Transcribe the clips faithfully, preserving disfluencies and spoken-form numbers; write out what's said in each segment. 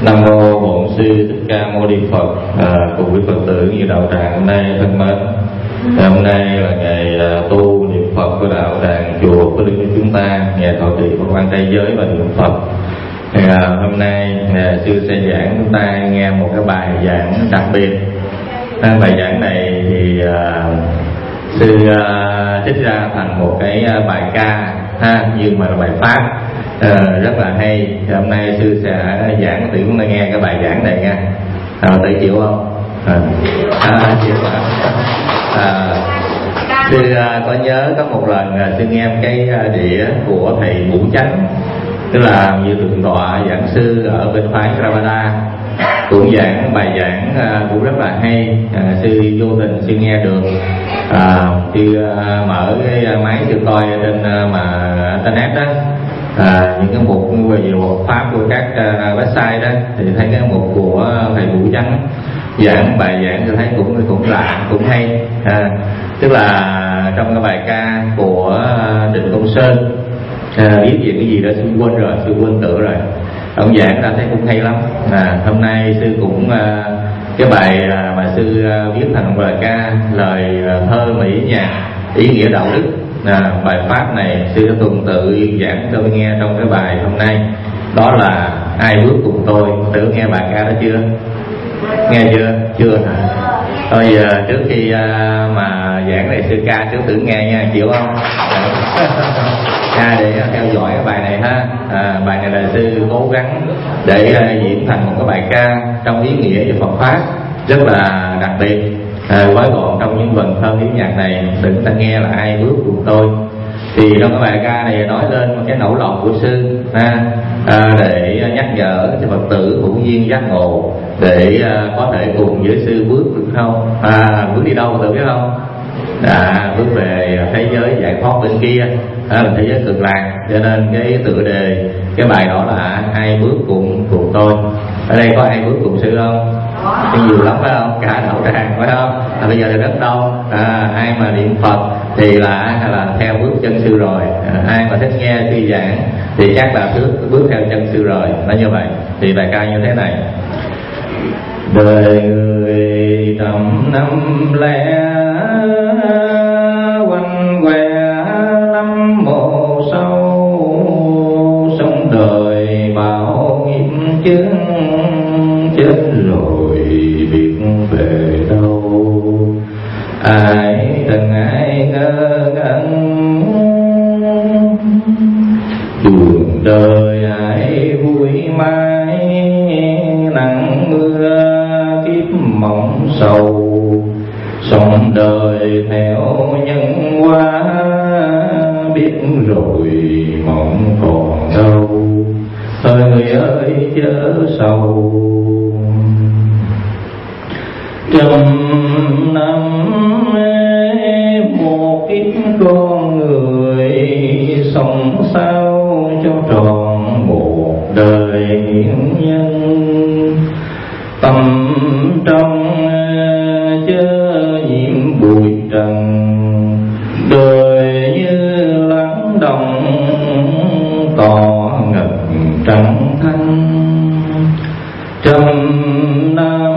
Nam mô Bổn Sư Thích Ca Mâu Ni Phật. À, cùng quý Phật tử như đạo tràng hôm nay thân mến, hôm nay là ngày à, tu niệm Phật của đạo tràng chùa Phước Linh của chúng ta, ngày thọ trì Phật quan trai giới và niệm Phật. À, hôm nay à, sư sẽ giảng chúng ta nghe một cái bài giảng đặc biệt. À, bài giảng này thì à, sư à, trích ra thành một cái bài ca ha, nhưng mà là bài pháp. À, rất là hay. Hôm nay sư sẽ giảng tự chúng ta nghe cái bài giảng này nha. À, tự chịu không? À, à, chịu à. À, sư à, có nhớ có một lần à, sư nghe cái đĩa của thầy Vũ Chánh, tức là như thượng tọa giảng sư ở bên phái Theravada, cũng giảng bài giảng à, cũng rất là hay. À, sư vô tình sư nghe được, à, sư à, mở cái máy sư coi trên à, mà internet đó. À, những cái mục về Phật pháp của các uh, website đó thì thấy cái mục của thầy Vũ Chánh giảng bài giảng tôi thấy cũng cũng lạ, cũng hay. À, tức là trong cái bài ca của Định Công Sơn à, viết về cái gì đó sư quên rồi, sư quên tự rồi. Ông giảng ra thấy cũng hay lắm. À, hôm nay sư cũng uh, cái bài uh, mà sư uh, viết thành bài ca, lời uh, thơ mỹ nhạc, ý nghĩa đạo đức. À, bài pháp này sư đã tuần tự giảng cho tôi nghe trong cái bài hôm nay, đó là ai bước cùng tôi. Tự nghe bài ca đó chưa? Nghe chưa? Chưa hả? Thôi giờ trước khi uh, mà giảng này sư ca trước tự nghe nha, chịu không? Ca để theo dõi cái bài này ha. À, bài này là sư cố gắng để uh, diễn thành một cái bài ca trong ý nghĩa về Phật pháp rất là đặc biệt. À, gói gọn trong những vần thơ tiếng nhạc này, đừng ta nghe là ai bước cùng tôi. Thì trong cái bài ca này nói lên một cái nỗi lòng của sư ha, à, để nhắc nhở cho Phật tử hữu duyên giác ngộ để à, có thể cùng với sư bước được không? À, bước đi đâu tự biết không? À, bước về thế giới giải thoát bên kia, à, thế giới cực lạc. Cho nên cái tựa đề cái bài đó là ai bước cùng cùng tôi. Ở đây có ai bước cùng sư không? Cái nhiều lắm phải không? Cả đạo tràng phải không? À, bây giờ là rất đông. À, ai mà niệm Phật thì là là theo bước chân sư rồi. À, ai mà thích nghe sư giảng thì chắc là bước bước theo chân sư rồi. Nó như vậy. Thì bài ca như thế này: đời người trăm năm lẻ quanh què lắm mộ sâu, sống đời bao nghiệp chướng, chết rồi biết về đâu. Ai từng ai ngơ ngẩn đường đời ai vui mãi, nắng mưa kiếp mộng sầu, sống đời theo nhân quả, biết rồi mộng còn đâu. Thời người ơi chớ sầu, trăm năm một kiếp con người, sống sao cho tròn một đời hiển nhân. Tâm trong chớ nhiễm bụi trần, đời như lắng động tỏ ngập trắng thanh. Trăm năm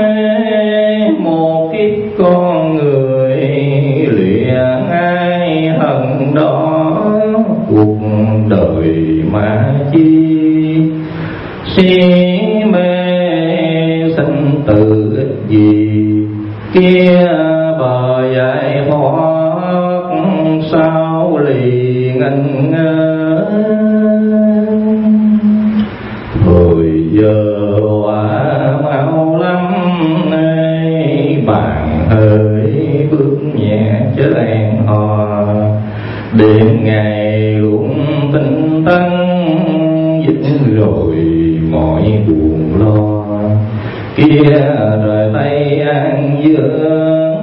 một kiếp con người, lìa ai hận đó cuộc đời mà chi. Si mê sinh tử ích gì, kia bờ giải thoát sao lì ngân ngơ. Hồi giờ quả mau lắm bạn ơi, bước nhẹ chớ hẹn hò. Đêm ngày luôn tinh tấn, dứt rồi mọi buồn lo. Kia đời Tây an dương,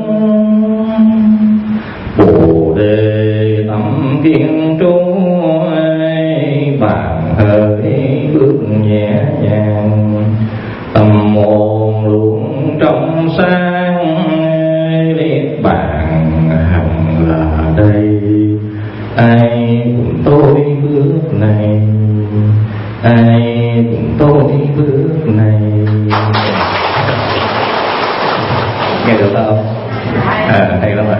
Bồ đề tâm kiên trú. Bạn ơi bước nhẹ nhàng, tâm hồn luôn trong sáng. Niết bàn hằng là đây, ai cùng tôi bước này. Ai cùng tôi bước này. Nghe được không? À, hay lắm ạ.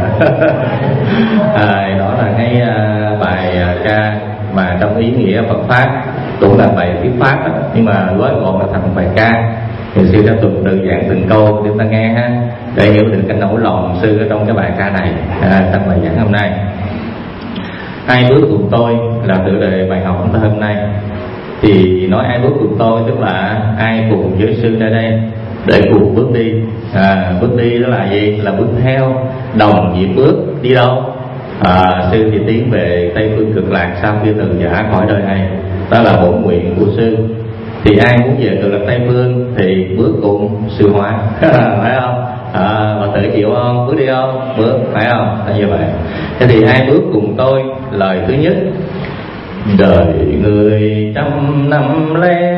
À, đó là cái uh, bài uh, ca mà trong ý nghĩa Phật pháp cũng là bài thuyết pháp đó, nhưng mà gói gọn là thành một bài ca. Thì sư đã tuần tự giảng từng câu để chúng ta nghe ha, để hiểu được cái nỗi lòng sư ở trong cái bài ca này à, trong bài giảng hôm nay. Ai bước cùng tôi là tựa đề bài học chúng ta hôm nay. Thì nói ai bước cùng tôi tức là ai cùng với sư ra đây để cùng bước đi. À, bước đi đó là gì? Là bước theo, đồng nhịp bước. Đi đâu? À, sư thì tiến về Tây Phương Cực Lạc sau khi từ giả khỏi đời này. Đó là bổn nguyện của sư. Thì ai muốn về Cực Lạc Tây Phương thì bước cùng sư Hóa. Phải không? À, mà tự chịu không? Bước đi không? Bước, phải không? Là như vậy. Thế thì ai bước cùng tôi? Lời thứ nhất: đời người trăm năm lé,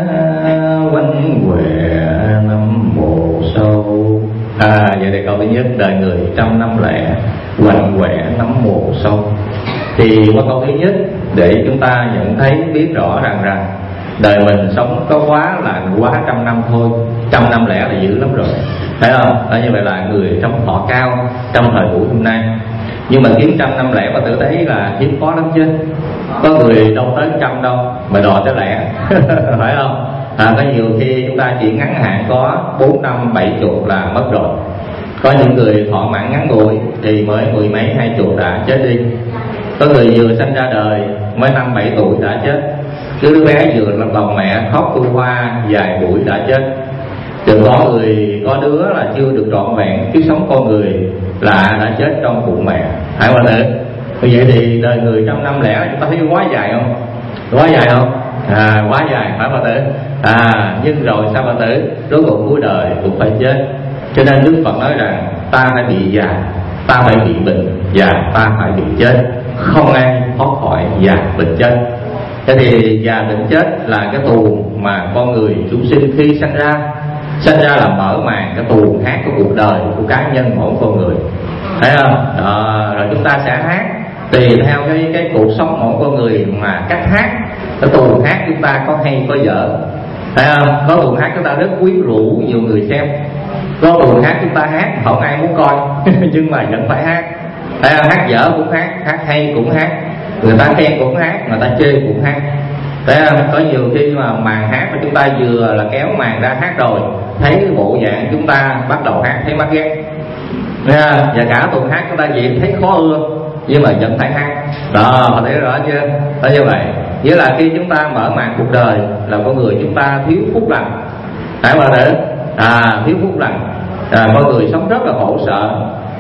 quanh quẹ năm mộ sâu. À, vậy thì câu thứ nhất: đời người trăm năm lẻ, quanh quẹ năm mộ sâu. Thì qua câu thứ nhất để chúng ta nhận thấy biết rõ rằng rằng đời mình sống có quá là quá trăm năm thôi. Trăm năm lẻ là dữ lắm rồi, thấy không? Đó, như vậy là người sống thọ cao trong thời buổi hôm nay. Nhưng mà kiếm trăm năm lẻ mà tự thấy là hiếm có lắm chứ. Có người đâu tới trăm đâu mà đòi tới lẻ. Phải không? À, có nhiều khi chúng ta chỉ ngắn hạn có bốn năm bảy chục là mất rồi. Có những người thọ mạng ngắn ngủi thì mới mười mấy hai chục đã chết đi. Có người vừa sinh ra đời mới năm bảy tuổi đã chết. Cứ đứa bé vừa lập lòng mẹ khóc tu hoa vài buổi đã chết. Đừng có người có đứa là chưa được trọn vẹn kiếp sống con người là đã chết trong bụng mẹ. Hãy qua tử. Như vậy thì đời người trăm năm lẻ chúng ta thấy quá dài không? Quá dài không? À, quá dài, phải bà tử. À, nhưng rồi sao bà tử? Rốt cuộc cuối đời cũng phải chết. Cho nên Đức Phật nói rằng ta phải bị già, ta phải bị bệnh và ta phải bị chết. Không ai thoát khỏi già bệnh chết. Thế thì già bệnh chết là cái tuồng mà con người chúng sinh khi sanh ra. Sanh ra là mở màn cái tuồng hát của cuộc đời của cá nhân mỗi con người. Thấy không? Đó, rồi chúng ta sẽ hát tùy theo cái cái cuộc sống mỗi con người mà cách hát. Cái tuồng hát chúng ta có hay có dở. Thấy không? Có tuồng hát chúng ta rất quyến rũ nhiều người xem. Có tuồng hát chúng ta hát không ai muốn coi nhưng mà vẫn phải hát. Thấy không? Hát dở cũng hát, hát hay cũng hát, người ta khen cũng hát, người ta chê cũng hát. Thấy không? Có nhiều khi mà màn hát mà chúng ta vừa là kéo màn ra hát rồi, thấy cái bộ dạng chúng ta bắt đầu hát thấy mắc ghét. Và cả tuần hát chúng ta vậy thấy khó ưa nhưng mà vẫn phải hát. Đó, họ thấy rõ chưa? Đó như vậy. Nghĩa là khi chúng ta mở màn cuộc đời là con người chúng ta thiếu phúc lành. Phải không ạ? À, thiếu phúc lành. À, con người sống rất là khổ sở.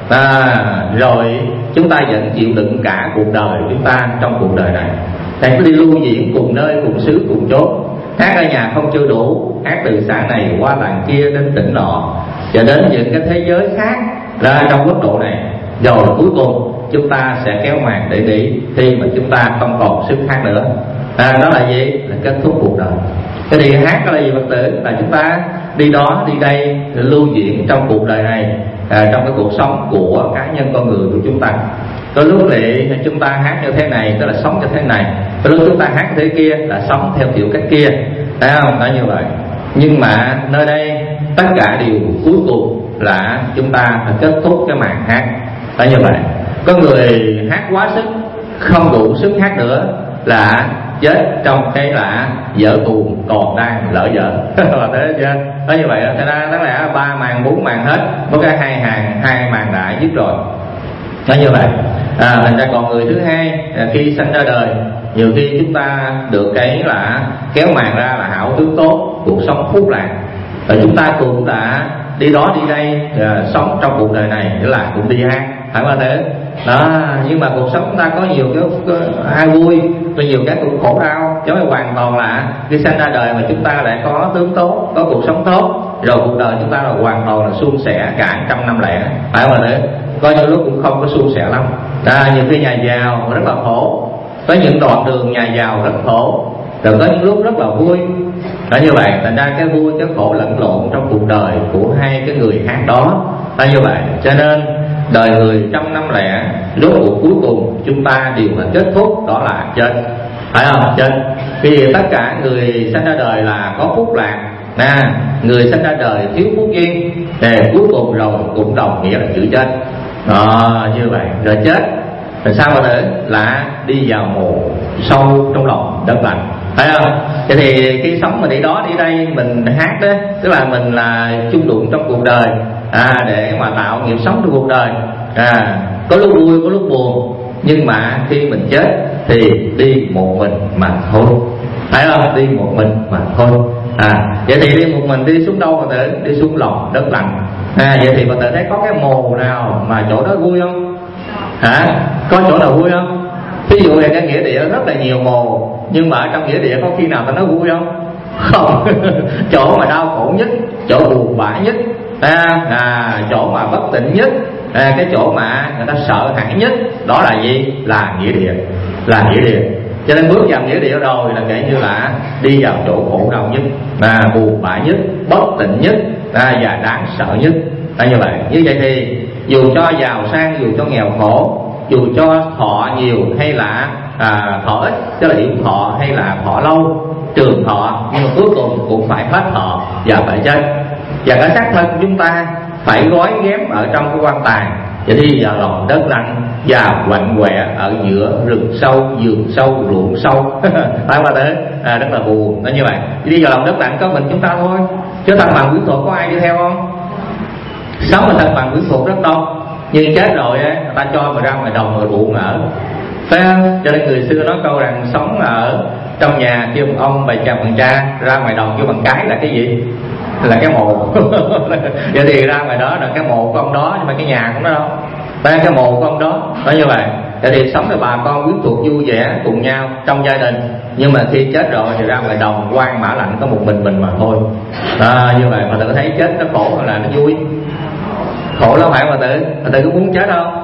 À, rồi chúng ta vẫn chịu đựng cả cuộc đời chúng ta trong cuộc đời này. Thầy cứ đi lưu diễn cùng nơi, cùng xứ, cùng chốn. Hát ở nhà không chưa đủ, hát từ xã này qua làng kia đến tỉnh nọ và đến những cái thế giới khác ra trong quốc độ này. Rồi cuối cùng chúng ta sẽ kéo màn để đi khi mà chúng ta không còn sức hát nữa. À, đó là gì? Là kết thúc cuộc đời. Thế thì hát đó là gì Phật tử? Là chúng ta đi đó đi đây để lưu diễn trong cuộc đời này, à, trong cái cuộc sống của cá nhân con người của chúng ta. Có lúc thì chúng ta hát như thế này tức là sống như thế này, có lúc chúng ta hát thế kia là sống theo kiểu cách kia. Thấy không? Đó như vậy. Nhưng mà nơi đây tất cả điều cuối cùng là chúng ta phải kết thúc cái màn hát. Đó như vậy. Có người hát quá sức, không đủ sức hát nữa là chết trong cái là vở tuồng còn đang lỡ vở. Thế chưa? Đó như vậy. Thế ra đó là ba màn bốn màn hết, có cái hai hàng hai màn đã dứt rồi. Đó như vậy. À, thành ra còn người thứ hai khi sanh ra đời, nhiều khi chúng ta được cái là kéo màn ra là hảo tướng tốt, cuộc sống phúc lạc. Và chúng ta cùng đã đi đó đi đây, à, sống trong cuộc đời này để là cũng đi hát. Phải không thế? Đó, nhưng mà cuộc sống chúng ta có nhiều cái, cái ai vui, có nhiều cái cũng khổ đau, chứ không hoàn toàn là khi sanh ra đời mà chúng ta lại có tướng tốt, có cuộc sống tốt, rồi cuộc đời chúng ta là hoàn toàn là suôn sẻ cả trăm năm lẻ. Phải không thế? Có những lúc cũng không có suôn sẻ lắm. À, nhiều khi nhà giàu rất là khổ, có những đoạn đường nhà giàu rất khổ, rồi có những lúc rất là vui. Đó như vậy, thành ra cái vui cái khổ lẫn lộn trong cuộc đời của hai cái người hát đó. Đó như vậy, cho nên đời người trăm năm lẻ, lúc cuộc cuối cùng chúng ta đều phải kết thúc đó là chết. phải không? Chết. Vì tất cả người sanh ra đời là có phúc lạc, à, người sanh ra đời thiếu phúc duyên, để cuối cùng rồi cũng đồng nghĩa là chữ chết. Đó, như vậy rồi chết rồi sao mà thể là đi vào mồ sâu trong lòng đất lạnh, phải không? Vậy thì khi sống mình đi đó đi đây mình hát đó, tức là mình là chung đụng trong cuộc đời, à, để mà tạo nghiệp sống trong cuộc đời, à, có lúc vui có lúc buồn, nhưng mà khi mình chết thì đi một mình mà thôi, phải không? Đi một mình mà thôi. À, vậy thì đi một mình đi xuống đâu mà tự đi xuống lòng đất lạnh. À, vậy thì mà tự thấy có cái mồ nào mà chỗ đó vui không? Hả? Có chỗ nào vui không? Ví dụ về cái nghĩa địa rất là nhiều mồ, nhưng mà ở trong nghĩa địa có khi nào ta nói vui không? Không. Chỗ mà đau khổ nhất, chỗ buồn bã nhất, à, à, chỗ mà bất tịnh nhất, à, cái chỗ mà người ta sợ hãi nhất, đó là gì? Là nghĩa địa, là nghĩa địa. Cho nên bước vào nghĩa địa rồi là kể như là đi vào chỗ khổ đau nhất, à, buồn bã nhất, bất tịnh nhất, à, và đáng sợ nhất. À, như vậy, như vậy thì dù cho giàu sang, dù cho nghèo khổ, dù cho thọ nhiều hay là à, thọ ít, tức là yếu thọ hay là thọ lâu, trường thọ, nhưng mà cuối cùng cũng phải hết thọ và phải chết. Và cái xác thân của chúng ta phải gói ghém ở trong cái quan tài, và đi vào lòng đất lạnh và quạnh quẹ ở giữa rừng sâu, vườn sâu, ruộng sâu. Phải không thế? À, rất là buồn. Nó như vậy. Đi vào lòng đất lạnh có mình chúng ta thôi, chứ thân bằng quyến thuộc có ai đi theo không? Sống mà thân bằng quyến thuộc rất đông, nhưng chết rồi á, người ta cho mà ra ngoài đồng rồi ruộng ở. Phải không? Cho nên người xưa nói câu rằng sống ở trong nhà kêu bằng ông, bà chồng bằng cha, ra ngoài đồng kêu bằng cái là cái gì? Là cái mồ. Vậy thì ra ngoài đó là cái mồ của ông đó, nhưng mà cái nhà cũng đó đâu. Đây cái mồ của ông đó, nói như vậy. Vậy thì sống với bà con quyến thuộc vui vẻ cùng nhau trong gia đình, nhưng mà khi chết rồi thì ra ngoài đồng quang mã lạnh có một mình mình mà thôi. À, như vậy mà tự thấy chết nó khổ hay là nó vui? Khổ lắm phải mà tự, mà tự có muốn chết không?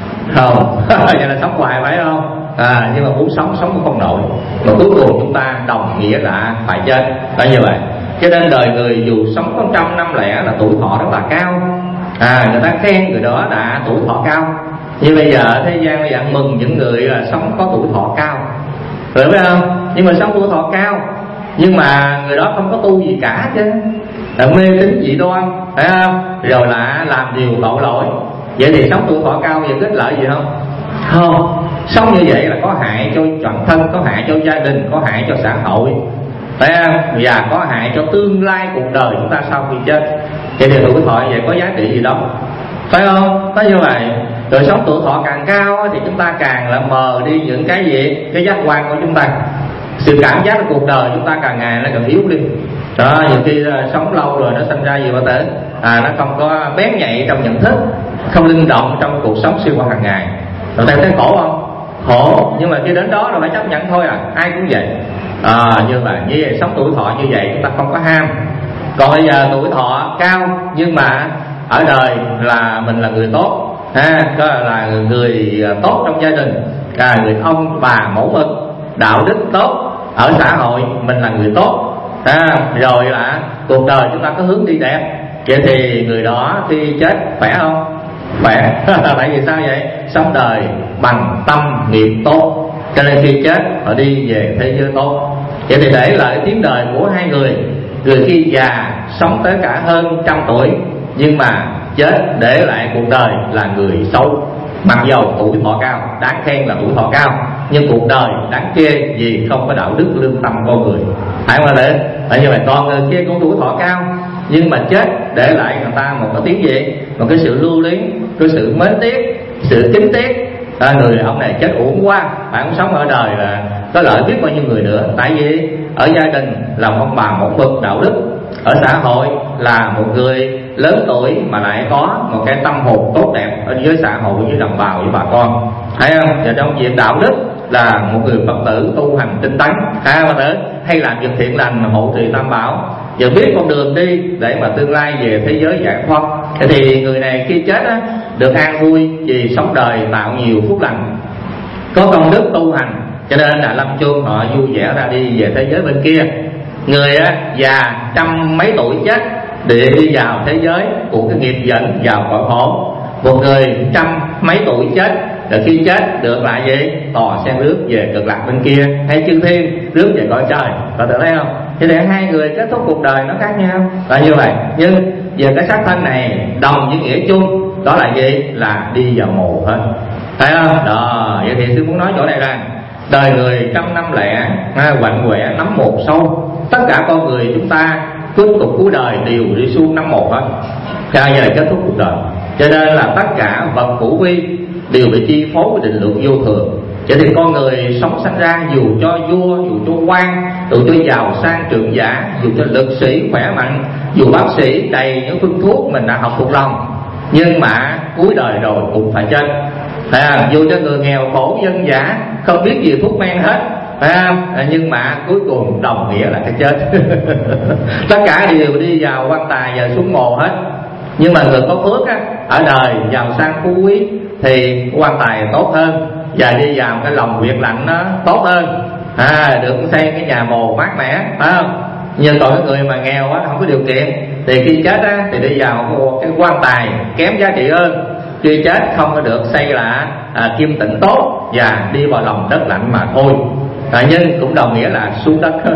Không. Vậy là sống hoài phải không? À, nhưng mà muốn sống sống cũng không nổi, mà cuối cùng chúng ta đồng nghĩa là phải chết. Đó như vậy. Cho nên đời người dù sống có trăm năm lẻ là tuổi thọ rất là cao, à, người ta khen người đó đã tuổi thọ cao. Như bây giờ thế gian bây giờ mừng những người là sống có tuổi thọ cao, rồi phải không? Nhưng mà sống tuổi thọ cao, nhưng mà người đó không có tu gì cả chứ, là mê tín dị đoan, phải không? Rồi là làm điều tội lỗi. Vậy thì sống tuổi thọ cao vậy có ích lợi gì không? Không. Sống như vậy là có hại cho bản thân, có hại cho gia đình, có hại cho xã hội, phải không? Và có hại cho tương lai cuộc đời chúng ta sau khi chết. Vậy thì tuổi thọ vậy có giá trị gì đâu, phải không? Có như vậy. Rồi sống tuổi thọ càng cao thì chúng ta càng là mờ đi những cái gì? Cái giác quan của chúng ta. Sự cảm giác của cuộc đời chúng ta càng ngày nó càng yếu đi. Đó, nhiều khi sống lâu rồi nó sinh ra gì mà tới, à, nó không có bén nhạy trong nhận thức, không linh động trong cuộc sống sinh hoạt hàng ngày. Rồi ta thấy khổ không? Khổ, nhưng mà khi đến đó là phải chấp nhận thôi à, ai cũng vậy. À, như vậy, như vậy sống tuổi thọ như vậy chúng ta không có ham. Còn bây giờ tuổi thọ cao nhưng mà ở đời là mình là người tốt, ha, có là người tốt trong gia đình, à, người ông bà mẫu mực, đạo đức tốt, ở xã hội mình là người tốt, à, rồi là cuộc đời chúng ta có hướng đi đẹp. Vậy thì người đó khi chết khỏe không? Khỏe. Tại vì sao vậy? Sống đời bằng tâm nghiệp tốt, cho nên khi chết họ đi về thế giới tốt. Vậy thì để lại tiếng đời của hai người, người khi già sống tới cả hơn trăm tuổi, nhưng mà chết để lại cuộc đời là người xấu. Mặc dầu tuổi thọ cao, đáng khen là tuổi thọ cao, nhưng cuộc đời đáng chê vì không có đạo đức lương tâm con người. Phải không ạ? Tại như vậy còn người kia cũng tuổi thọ cao, nhưng mà chết để lại người ta một cái tiếng gì? Một cái sự lưu luyến, cái sự mến tiếc, sự kính tiếc. À, người ông này chết uổng quá, bạn không sống ở đời là có lợi biết bao nhiêu người nữa. Tại vì ở gia đình là ông bà mẫu mực đạo đức, ở xã hội là một người lớn tuổi mà lại có một cái tâm hồn tốt đẹp ở với xã hội, với đồng bào, với bà con, thấy không? Và trong việc đạo đức là một người Phật tử tu hành tinh tấn, à, mà tử hay làm việc thiện lành, hộ trì tam bảo, và biết con đường đi để mà tương lai về thế giới giải thoát. Thì người này khi chết á, được an vui vì sống đời tạo nhiều phúc lành, có công đức tu hành, cho nên là lâm chung họ vui vẻ ra đi về thế giới bên kia. Người á, già trăm mấy tuổi chết để đi vào thế giới của cái nghiệp dẫn vào cõi khổ. Một người trăm mấy tuổi chết rồi khi chết được lại gì tò sen rước về cực lạc bên kia, hay chư thiên rước về cõi trời. Có thể thấy không? Cho nên hai người kết thúc cuộc đời nó khác nhau là như vậy, nhưng về cái xác thân này đồng với nghĩa chung đó là gì? Là đi vào mồ hết, thấy không? Đó, vậy thì sư muốn nói chỗ này rằng đời người trăm năm lẻ, quạnh quẻ nắm một sâu. Tất cả con người chúng ta cuối cùng cuối đời đều đi xuống nắm một hết, ra giờ kết thúc cuộc đời. Cho nên là tất cả vật hữu vi đều bị chi phối với định lượng vô thường. Cho thì con người sống sanh ra, dù cho vua, dù cho quan, dù cho giàu sang trường giả, dù cho lực sĩ khỏe mạnh, dù bác sĩ đầy những phương thuốc mình đã học thuộc lòng, nhưng mà cuối đời rồi cũng phải chết. À, dù cho người nghèo khổ dân dã không biết gì thuốc men hết, à, nhưng mà cuối cùng đồng nghĩa là cái chết. Tất cả đều đi vào quan tài và xuống mồ hết. Nhưng mà người có phước á, ở đời giàu sang phú quý thì quan tài tốt hơn, và đi vào cái lòng huyệt lạnh nó tốt hơn, à, được xây cái nhà mồ mát mẻ, phải không? Nhưng còn cái người mà nghèo á, không có điều kiện thì khi chết á, thì đi vào cái quan tài kém giá trị hơn. Khi chết không có được xây là à, kim tịnh tốt và đi vào lòng đất lạnh mà thôi. À, nhưng cũng đồng nghĩa là xuống đất hết.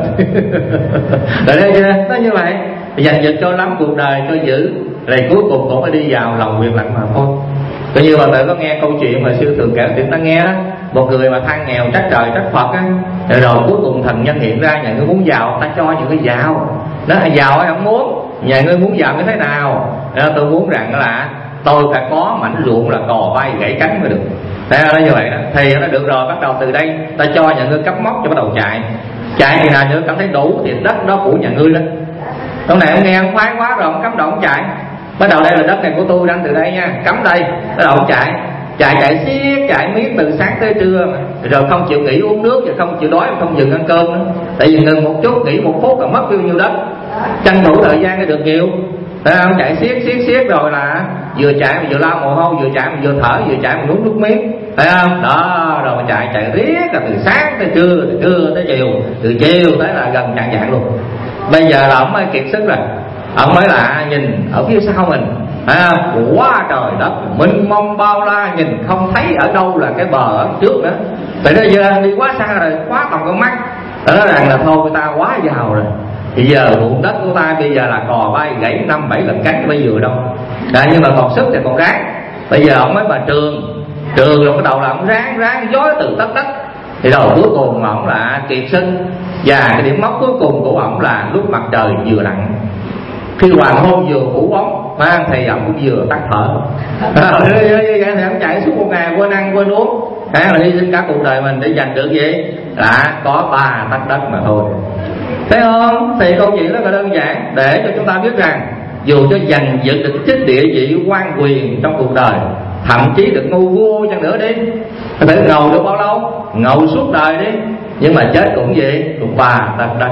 Rồi đây nó như vậy, dành dật cho lắm cuộc đời cho giữ, rồi cuối cùng cũng phải đi vào lòng huyệt lạnh mà thôi. Tự nhiên bà tự có nghe câu chuyện mà sư thường kể tiếng ta nghe đó, một người mà than nghèo trách trời trách Phật á, rồi, rồi cuối cùng thần nhân hiện ra, nhà ngươi muốn giàu ta cho những cái giàu. Nó giàu hay không muốn, nhà ngươi muốn giàu như thế nào? Đó, tôi muốn rằng là tôi phải có mảnh ruộng là cò bay gãy cánh mới được. Thế là như vậy đó. Thì nó được rồi, bắt đầu từ đây ta cho nhà ngươi cắm móc cho bắt đầu chạy. Chạy thì nào nữa cảm thấy đủ thì đất đó của nhà ngươi đó. Hôm này ông nghe ông khoái quá rồi, ông cắm đầu ông chạy. Bắt đầu đây là đất này của tôi, đang từ đây nha, cắm đây. Bắt đầu ông chạy, chạy chạy xiết, chạy miết từ sáng tới trưa mà. Rồi không chịu nghỉ uống nước, và không chịu đói, không dừng ăn cơm nữa. Tại vì ngừng một chút, nghỉ một phút là mất bao nhiêu đất. Tranh thủ thời gian để được nhiều. Thế ông chạy xiết xiết xiết rồi là vừa chạy mà vừa lau mồ hôi, vừa chạy mà vừa thở, vừa chạy mà nuốt nước miếng, thấy không? Đó, rồi mà chạy chạy riết là từ sáng tới trưa, từ trưa tới chiều, từ chiều tới là gần chạng vạng luôn. Bây giờ là ông mới kiệt sức rồi, ông mới là nhìn ở phía sau mình, thấy không? Quá trời đất mênh mông bao la, nhìn không thấy ở đâu là cái bờ ở trước nữa. Tại bây giờ đi quá xa rồi, quá tầm con mắt. Nó nói rằng là thôi người ta quá giàu rồi. Bây giờ ruộng đất của ta bây giờ là cò bay gãy năm bảy lần cánh bây giờ đâu. À, nhưng mà còn sức thì còn ráng. Bây giờ ông mới bà trường trường rồi bắt đầu là ông ráng ráng dối từ tất đất. Thì đầu cuối cùng mà ông là kiệt sức. Và cái điểm mốc cuối cùng của ông là lúc mặt trời vừa lặn, khi hoàng hôn vừa phủ bóng, thì ông cũng vừa tắt thở. Thì ông chạy suốt một ngày, quên ăn quên uống, thế là hy sinh cả cuộc đời mình để giành được gì? Là có ba tấc đất mà thôi. Thấy không? Thì câu chuyện rất là đơn giản để cho chúng ta biết rằng dù cho giành giật được chức địa vị quan quyền trong cuộc đời, thậm chí được ngôi vua chăng nữa đi, có thể ngầu được bao lâu? Ngầu suốt đời đi, nhưng mà chết cũng gì? Cũng ba tấc đất.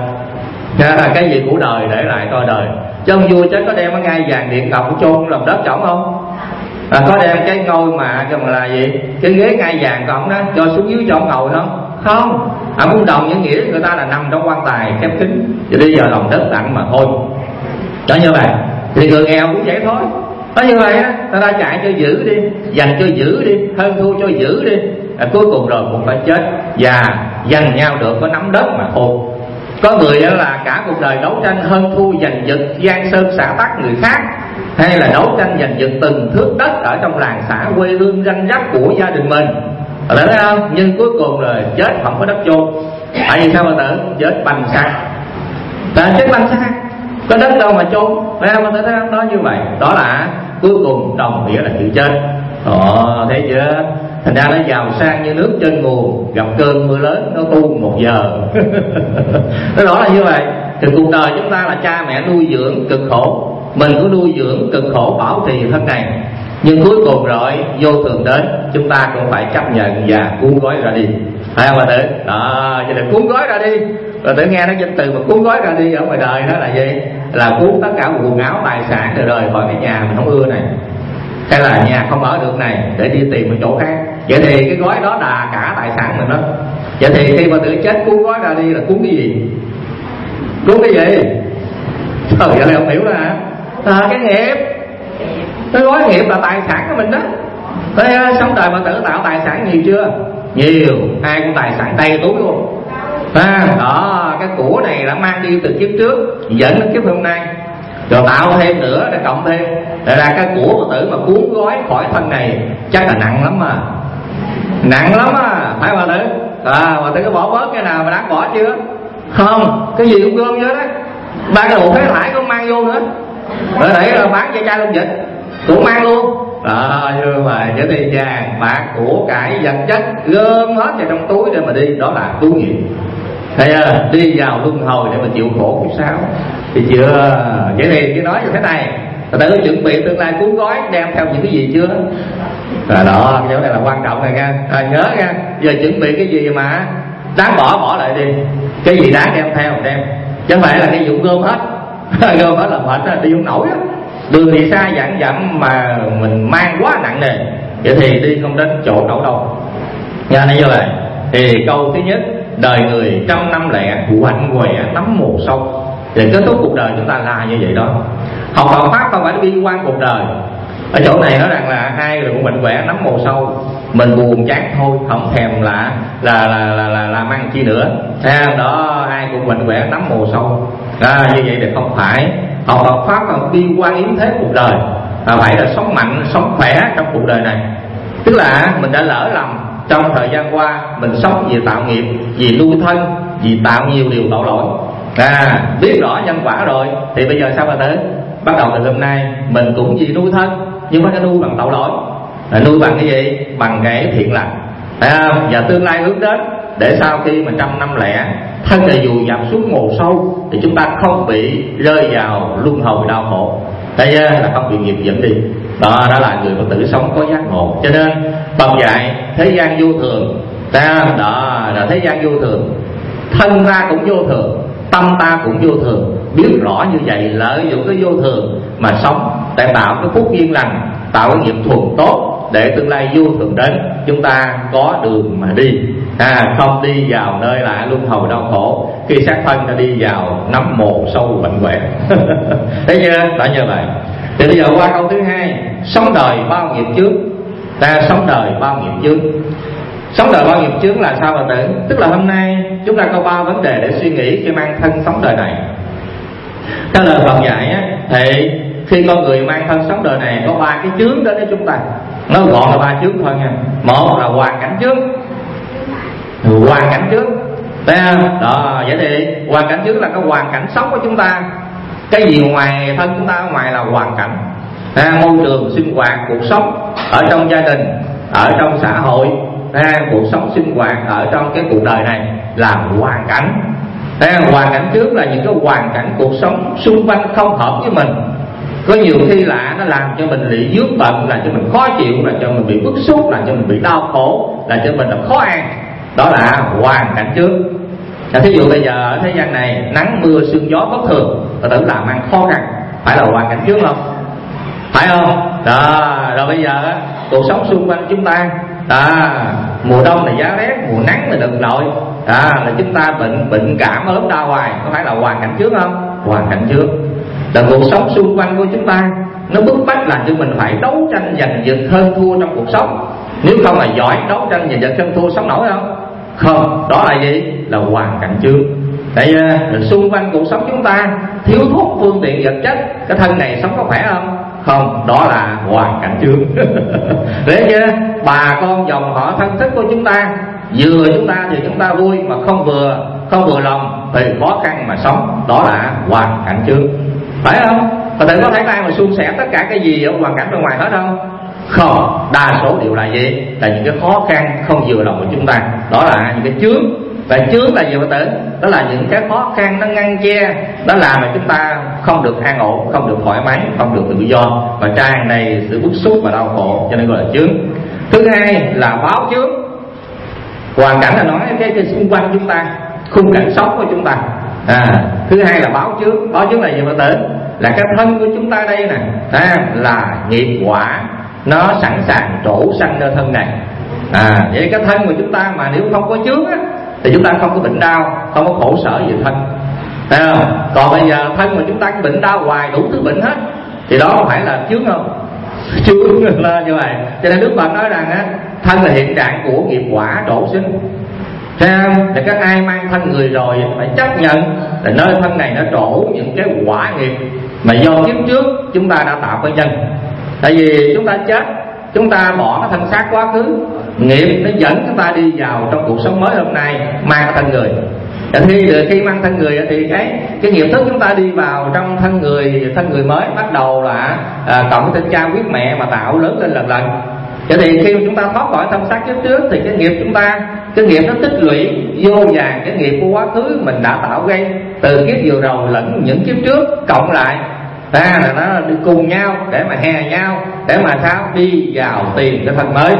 Cái gì của đời để lại coi đời. Chứ ông vua chết có đem cái ngai vàng điện ngọc chôn lòng đất chổng không? À, có đem cái ngôi mà cái là gì? Cái ghế ngai vàng của ông đó cho xuống dưới cho ông ngồi không? Không. Ông muốn đồng những nghĩa người ta là nằm trong quan tài khép kín, rồi đi vào lòng đất lạnh mà thôi. Đó như vậy. Thì người nghèo cũng vậy thôi. Đó như vậy á, ta ta chạy cho giữ đi, dành cho giữ đi, hơn thua cho giữ đi. À, cuối cùng rồi cũng phải chết và giành nhau được có nắm đất mà thôi. Có người đó là cả cuộc đời đấu tranh hơn thua giành giật giang sơn xã tắc người khác, hay là đấu tranh giành giật từng thước đất ở trong làng xã quê hương ranh rắp của gia đình mình, thấy không? Nhưng cuối cùng rồi chết không có đất chôn. Tại vì sao mà tử chết banh xác, ta chết banh xác, có đất đâu mà chôn. Thấy không? Thấy không? Đó như vậy, đó là cuối cùng đồng nghĩa là chịu chết. Ồ, thấy chưa? Thành ra nó giàu sang như nước trên nguồn, gặp cơn mưa lớn nó tuôn một giờ. Nó rõ là như vậy. Thì cuộc đời chúng ta là cha mẹ nuôi dưỡng cực khổ, mình cũng nuôi dưỡng cực khổ bảo trì thân này. Nhưng cuối cùng rồi vô thường đến, chúng ta cũng phải chấp nhận và cuốn gói ra đi. Thấy không bà tử? Đó, cho nên cuốn gói ra đi. Bà tử nghe nó danh từ mà cuốn gói ra đi ở ngoài đời đó là gì? Là cuốn tất cả quần áo tài sản rồi rời khỏi cái nhà mình không ưa này, hay là nhà không ở được này, để đi tìm một chỗ khác. Vậy thì cái gói đó là cả tài sản mình đó. Vậy thì khi mà tự chết cuốn gói ra đi là cuốn cái gì? Cuốn cái gì? Trời ơi, không hiểu đó hả? À, cái nghiệp. Cái gói nghiệp là tài sản của mình đó. Thế sống đời Phật tử tạo tài sản nhiều chưa? Nhiều, ai cũng tài sản đầy túi luôn. À, đó, cái của này đã mang đi từ kiếp trước dẫn đến kiếp hôm nay, rồi tạo thêm nữa để cộng thêm, để ra cái của Phật tử mà cuốn gói khỏi thân này chắc là nặng lắm mà, nặng lắm à, phải Phật tử. À, Phật tử có bỏ bớt cái nào mà đáng bỏ chưa? Không, cái gì cũng gom vô đó, ba cái bộ phế thải cũng mang vô nữa, rồi để là bán cho chai lông dịch cũng mang luôn. Đó, nhưng mà với tiền vàng bạc của cải vật chất gom hết vào trong túi để mà đi, đó là tu nghiệp. Thấy chưa? Đi vào luân hồi để mà chịu khổ kiếp sau. Thì chưa? Vậy thì cái nói như thế này, Phật tử chuẩn bị tương lai cuốn gói đem theo những cái gì chưa? À, đó, cái chỗ này là quan trọng này nha. À, nhớ nha, giờ chuẩn bị cái gì mà đáng bỏ bỏ lại đi, cái gì đáng đem theo đem, chứ không phải là cái vụ gom hết. Gom hết là mệt, đi không nổi á. Đường thì xa vạn dặm mà mình mang quá nặng nề, vậy thì đi không đến chỗ đâu đâu. Nghe này như vậy. Thì câu thứ nhất, đời người trăm năm lẻ, quạnh quẻ nắm một sâu. Thì kết thúc cuộc đời chúng ta là như vậy đó. Học Phật pháp không phải bi quan cuộc đời. Ở chỗ này nói rằng là ai rồi cũng bệnh quẻ nắm mồ sâu, mình buồn chán thôi, không thèm là là là là, là làm ăn chi nữa. Thấy đó, ai cũng bệnh quẻ nắm mồ sâu. À, như vậy thì không phải. Học Phật pháp là bi quan yếm thế cuộc đời, à, phải là sống mạnh, sống khỏe trong cuộc đời này. Tức là mình đã lỡ lầm trong thời gian qua, mình sống vì tạo nghiệp, vì nuôi thân, vì tạo nhiều điều tội lỗi. À, biết rõ nhân quả rồi thì bây giờ sao mà tới? Bắt đầu từ hôm nay mình cũng vì nuôi thân, nhưng mà cái nuôi bằng tội lỗi. À, nuôi bằng cái gì? Bằng cái thiện lành. À, và tương lai hướng đến để sau khi mà trăm năm lẻ thân này dù dập xuống mồ sâu thì chúng ta không bị rơi vào luân hồi đau khổ. Đây là không bị nghiệp dẫn đi. Đó, đó là người Phật tử sống có giác ngộ. Cho nên Phật dạy thế gian vô thường. Đó là thế gian vô thường, thân ta cũng vô thường, tâm ta cũng vô thường. Biết rõ như vậy, lợi dụng cái vô thường mà sống để tạo cái phúc duyên lành, tạo cái nghiệp thuần tốt để tương lai vô thường đến chúng ta có đường mà đi. À, không đi vào nơi lại luân hồi đau khổ, khi xác thân đã đi vào nắm mồ sâu bệnh hoạn. Thấy chưa? Đã như vậy. Thì bây giờ qua câu thứ hai, sống đời bao nghiệp chướng. Ta sống đời bao nghiệp chướng. Sống đời bao nghiệp chướng là sao bà tử? Tức là hôm nay chúng ta có ba vấn đề để suy nghĩ khi mang thân sống đời này. Theo lời Phật dạy á, thì khi con người mang thân sống đời này có ba cái chướng đến với chúng ta. Nó gọn là ba chướng thôi nha. Một là hoàn cảnh chướng. Hoàn cảnh chướng. Thấy không? Đó, vậy thì hoàn cảnh chướng là cái hoàn cảnh sống của chúng ta. Cái gì ngoài thân chúng ta ở ngoài là hoàn cảnh. À, môi trường sinh hoạt, cuộc sống ở trong gia đình, ở trong xã hội, à, cuộc sống sinh hoạt ở trong cái cuộc đời này là hoàn cảnh. À, hoàn cảnh trước là những cái hoàn cảnh cuộc sống xung quanh không hợp với mình. Có nhiều khi là nó làm cho mình bị vướng bận, làm cho mình khó chịu, làm cho mình bị bức xúc, làm cho mình bị đau khổ, làm cho mình là khó ăn. Đó là hoàn cảnh trước. À, thí dụ bây giờ ở thế gian này nắng mưa sương gió bất thường, ta tưởng làm ăn khó khăn, phải là hoàn cảnh trước không? Phải không? Đó, rồi bây giờ cuộc sống xung quanh chúng ta, đó, mùa đông là giá rét, mùa nắng là đừng lội, đó, là chúng ta bệnh bệnh cảm ốm đau hoài, có phải là hoàn cảnh trước không? Hoàn cảnh trước. Là cuộc sống xung quanh của chúng ta nó bức bách làm cho mình phải đấu tranh giành giật hơn thua trong cuộc sống. Nếu không là giỏi đấu tranh giành giật hơn thua sống nổi không? Không, đó là gì? Là hoàn cảnh trước. Tại uh, xung quanh cuộc sống chúng ta thiếu thốn phương tiện vật chất, cái thân này sống có khỏe không? Không, đó là hoàn cảnh trước. Để chứ bà con dòng họ thân thích của chúng ta vừa chúng ta thì chúng ta vui, mà không vừa không vừa lòng thì khó khăn mà sống, đó là hoàn cảnh trước. Phải không? Và tự có thể ai mà suôn sẻ tất cả cái gì ở hoàn cảnh bên ngoài hết không? Không, đa số đều là gì? Là những cái khó khăn không vừa lòng của chúng ta. Đó là những cái chướng. Và chướng là gì bà tử? Đó là những cái khó khăn nó ngăn che, nó làm mà chúng ta không được an ổn, không được thoải mái, không được tự do, và tràn đầy sự bức xúc và đau khổ, cho nên gọi là chướng. Thứ hai là báo chướng. Hoàn cảnh là nói cái, cái xung quanh chúng ta, khung cảnh sống của chúng ta. À, thứ hai là báo chướng. Báo chướng là gì bà tử? Là cái thân của chúng ta đây nè, à, là nghiệp quả nó sẵn sàng trổ sanh nơi thân này. À, vậy cái thân của chúng ta mà nếu không có chướng á, thì chúng ta không có bệnh đau, không có khổ sở gì thân. Thấy không? Còn bây giờ thân mà chúng ta cái bệnh đau hoài, đủ thứ bệnh hết, thì đó có phải là chướng không? chướng lên như vậy. Cho nên Đức Phật nói rằng á, thân là hiện trạng của nghiệp quả trổ sinh. Thấy không? Thì các ai mang thân người rồi phải chấp nhận là nơi thân này nó trổ những cái quả nghiệp mà do kiếp trước chúng ta đã tạo cái nhân. Tại vì chúng ta chết, chúng ta bỏ cái thân xác quá khứ, nghiệp nó dẫn chúng ta đi vào trong cuộc sống mới hôm nay mang cái thân người. Khi khi mang thân người thì cái cái nghiệp thức chúng ta đi vào trong thân người thân người mới bắt đầu là à, cộng với tinh cha huyết mẹ mà tạo lớn lên lần lần. Vậy thì khi mà chúng ta thoát khỏi thân xác kiếp trước thì cái nghiệp chúng ta, cái nghiệp nó tích lũy vô vàng cái nghiệp của quá khứ mình đã tạo gây từ kiếp vừa rồi lẫn những kiếp trước cộng lại, ta là nó đi cùng nhau để mà hè nhau, để mà sao đi vào tìm cái thân mới.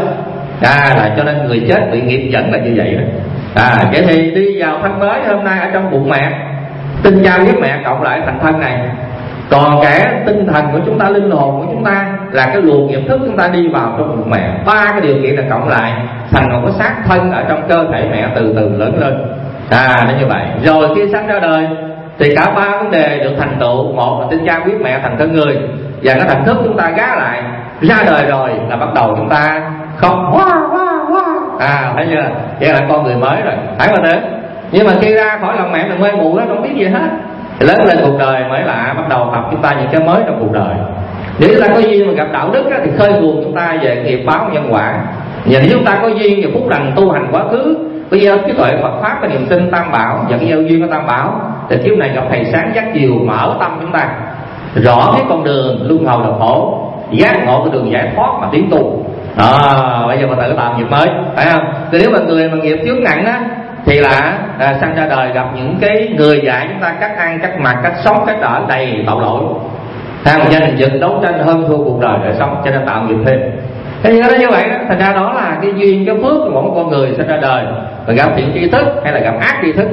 À, là cho nên người chết bị nghiệp dẫn là như vậy đó. À, vậy thì đi vào thân mới hôm nay ở trong bụng mẹ, tinh cha huyết mẹ cộng lại thành thân này. Còn cái tinh thần của chúng ta, linh hồn của chúng ta là cái luồng nghiệp thức chúng ta đi vào trong bụng mẹ. Ba cái điều kiện là cộng lại thành một cái xác thân ở trong cơ thể mẹ từ từ lớn lên. À, nó như vậy. Rồi khi sanh ra đời thì cả ba vấn đề được thành tựu. Một là tinh cha huyết mẹ thành thân người, và cái thần thức chúng ta gá lại. Ra đời rồi là bắt đầu chúng ta không wow, wow, wow. À, thấy chưa? Vậy là con người mới rồi, phải không thế? Nhưng mà khi ra khỏi lòng mẹ mình mê mù đó, không biết gì hết. Lớn lên cuộc đời mới là bắt đầu học chúng ta những cái mới trong cuộc đời. Nếu chúng ta có duyên mà gặp đạo đức á, thì khơi nguồn chúng ta về nghiệp báo nhân quả. Và nếu chúng ta có duyên và phúc lành tu hành quá khứ, có gieo trí tuệ Phật pháp và niềm tin tam bảo và cái gieo duyên của tam bảo, thì kiếp này gặp thầy sáng dắt chiều mở tâm chúng ta rõ cái con đường luân hồi đau khổ, giác ngộ cái đường giải thoát mà tiến tu. Đó, bây giờ mình tự tạo nghiệp mới, phải không? Thì nếu mà người mà nghiệp chướng nặng á thì là à, sanh ra đời gặp những cái người dạy chúng ta cách ăn, cách mặc, cách sống, cách ở đầy tội lỗi, tham danh giật đấu tranh hơn thua cuộc đời để sống, cho nên tạo nghiệp thêm. Thế như đó như vậy đó, thành ra đó là cái duyên, cái phước của mỗi con người sinh ra đời và gặp thiện tri thức hay là gặp ác tri thức.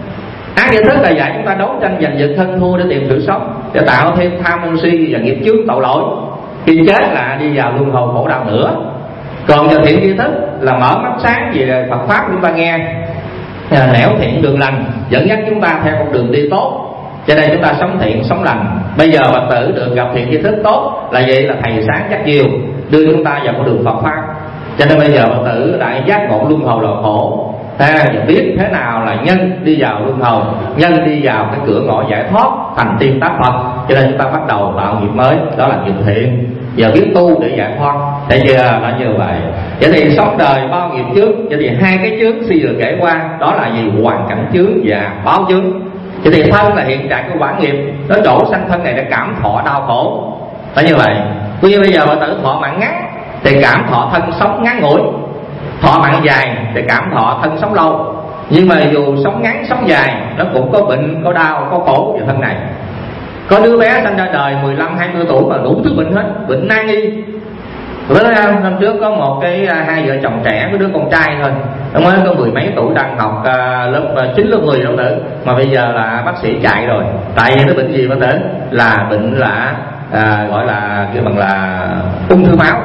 Ác tri thức là dạy chúng ta đấu tranh giành giật hơn thua để tìm sự sống, để tạo thêm tham sân si và nghiệp chướng tội lỗi. Khi chết là đi vào luân hồi khổ đau nữa. Còn giờ thiện tri thức là mở mắt sáng về Phật pháp chúng ta nghe, nẻo thiện đường lành dẫn dắt chúng ta theo con đường đi tốt, cho nên chúng ta sống thiện sống lành. Bây giờ Phật tử được gặp thiện tri thức tốt là vậy, là thầy sáng dắt chiều đưa chúng ta vào con đường Phật pháp. Cho nên bây giờ Phật tử đại giác ngộ luân hồi là khổ, ta biết thế nào là nhân đi vào luân hồi, nhân đi vào cái cửa ngõ giải thoát thành tiên tác Phật. Cho nên chúng ta bắt đầu tạo nghiệp mới, đó là nghiệp thiện, giờ biết tu để giải thoát. Thấy chưa? Là như vậy. Vậy thì sống đời bao nghiệp trước. Vậy thì hai cái chướng suy vừa kể qua đó là gì? Hoàn cảnh chướng và báo chướng. Vậy thì thân là hiện trạng của quả nghiệp, nó trổ sanh thân này để cảm thọ đau khổ. Đó như vậy. Tuy nhiên bây giờ Phật tử thọ mạng ngắn thì cảm thọ thân sống ngắn ngủi, thọ mạng dài thì cảm thọ thân sống lâu. Nhưng mà dù sống ngắn sống dài, nó cũng có bệnh, có đau, có khổ về thân này. Có đứa bé sinh ra đời mười lăm hai mươi tuổi mà đủ thứ bệnh hết, bệnh nan y. Bữa năm trước có một cái hai vợ chồng trẻ, có đứa con trai thôi, nó mới có mười mấy tuổi, đang học uh, lớp chín lớp mười đâu tử, mà bây giờ là bác sĩ chạy rồi. Tại vì nó bệnh gì bác tử? Là bệnh là à, gọi là cái bằng là ung thư máu.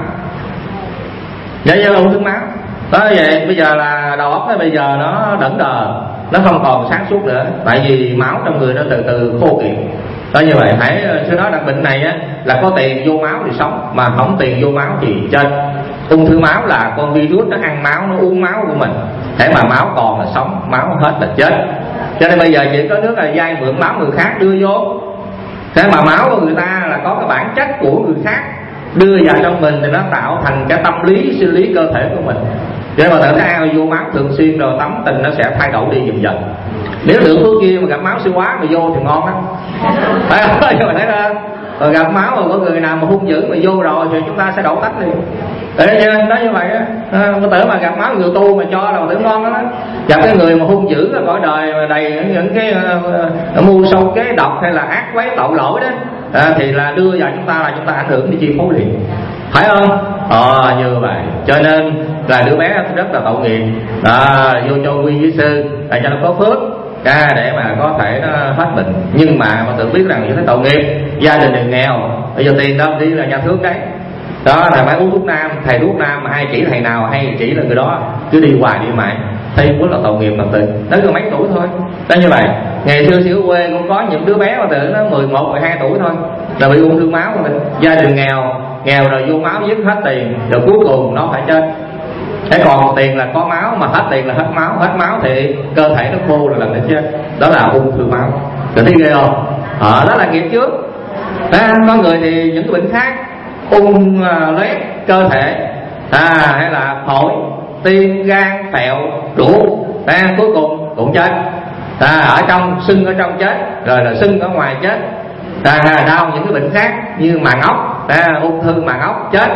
Vậy là ung thư máu. Đó vậy bây giờ là đầu óc nó bây giờ nó đẩn đờ, nó không còn sáng suốt nữa, tại vì máu trong người nó từ từ khô kiệt. Đó như vậy, hãy sư nói rằng bệnh này á, là có tiền vô máu thì sống, mà không tiền vô máu thì chết. Ung thư máu là con virus nó ăn máu, nó uống máu của mình, để mà máu còn là sống, máu hết là chết. Cho nên bây giờ chỉ có nước là vay mượn máu người khác đưa vô. Thế mà máu của người ta là có cái bản chất của người khác, đưa vào trong mình thì nó tạo thành cái tâm lý, sinh lý cơ thể của mình. Cho nên mà tự ai vô máu thường xuyên rồi tấm tình nó sẽ thay đổi đi dần dần. Nếu được thuốc kia mà gặp máu siêu quá mà vô thì ngon lắm, phải không? Mà thấy đó, rồi gặp máu mà có người nào mà hung dữ mà vô rồi thì chúng ta sẽ đổ tách đi. Để cho nên đó như vậy á, Phật tử mà gặp máu người tu mà cho là Phật tử ngon đó. Gặp cái người mà hung dữ ở cõi đời mà đầy những cái uh, mưu sâu kế độc hay là ác quấy tội lỗi đó, à, thì là đưa vào chúng ta là chúng ta ảnh hưởng đi chi phối liền, phải không? Ờ à, như vậy. Cho nên là đứa bé rất là tội nghiệp, à, vô cho quy với sư để cho nó có phước, à, để mà có thể nó hết bệnh. Nhưng mà mà tự biết rằng những cái tội nghiệp, gia đình đều nghèo, bây giờ tiền đâu đi là nhà thương đấy. Đó là phải uống thuốc nam, thầy thuốc nam mà ai chỉ thầy nào hay chỉ là người đó, cứ đi hoài đi mãi, thấy rất là tội nghiệp mà tự nó có mấy tuổi thôi. Đó như vậy. Ngày xưa xứ quê cũng có những đứa bé mà tự nó mười một, mười hai tuổi thôi là bị ung thư máu của mình, gia đình nghèo, nghèo rồi vô máu dứt hết tiền, rồi cuối cùng nó phải chết. Thế còn tiền là có máu, mà hết tiền là hết máu, hết máu thì cơ thể nó khô rồi là nó chết. Đó là ung thư máu. Rồi thấy ghê không? Ờ, đó là nghiệp trước. Đó, có người thì những cái bệnh khác, ung uh, loét cơ thể, à, hay là phổi, tim, gan, phèo, đủ, à, cuối cùng cũng chết. À, ở trong sưng ở trong chết, rồi là sưng ở ngoài chết. À, đau những cái bệnh khác như màng ốc, à, ung thư màng ốc chết.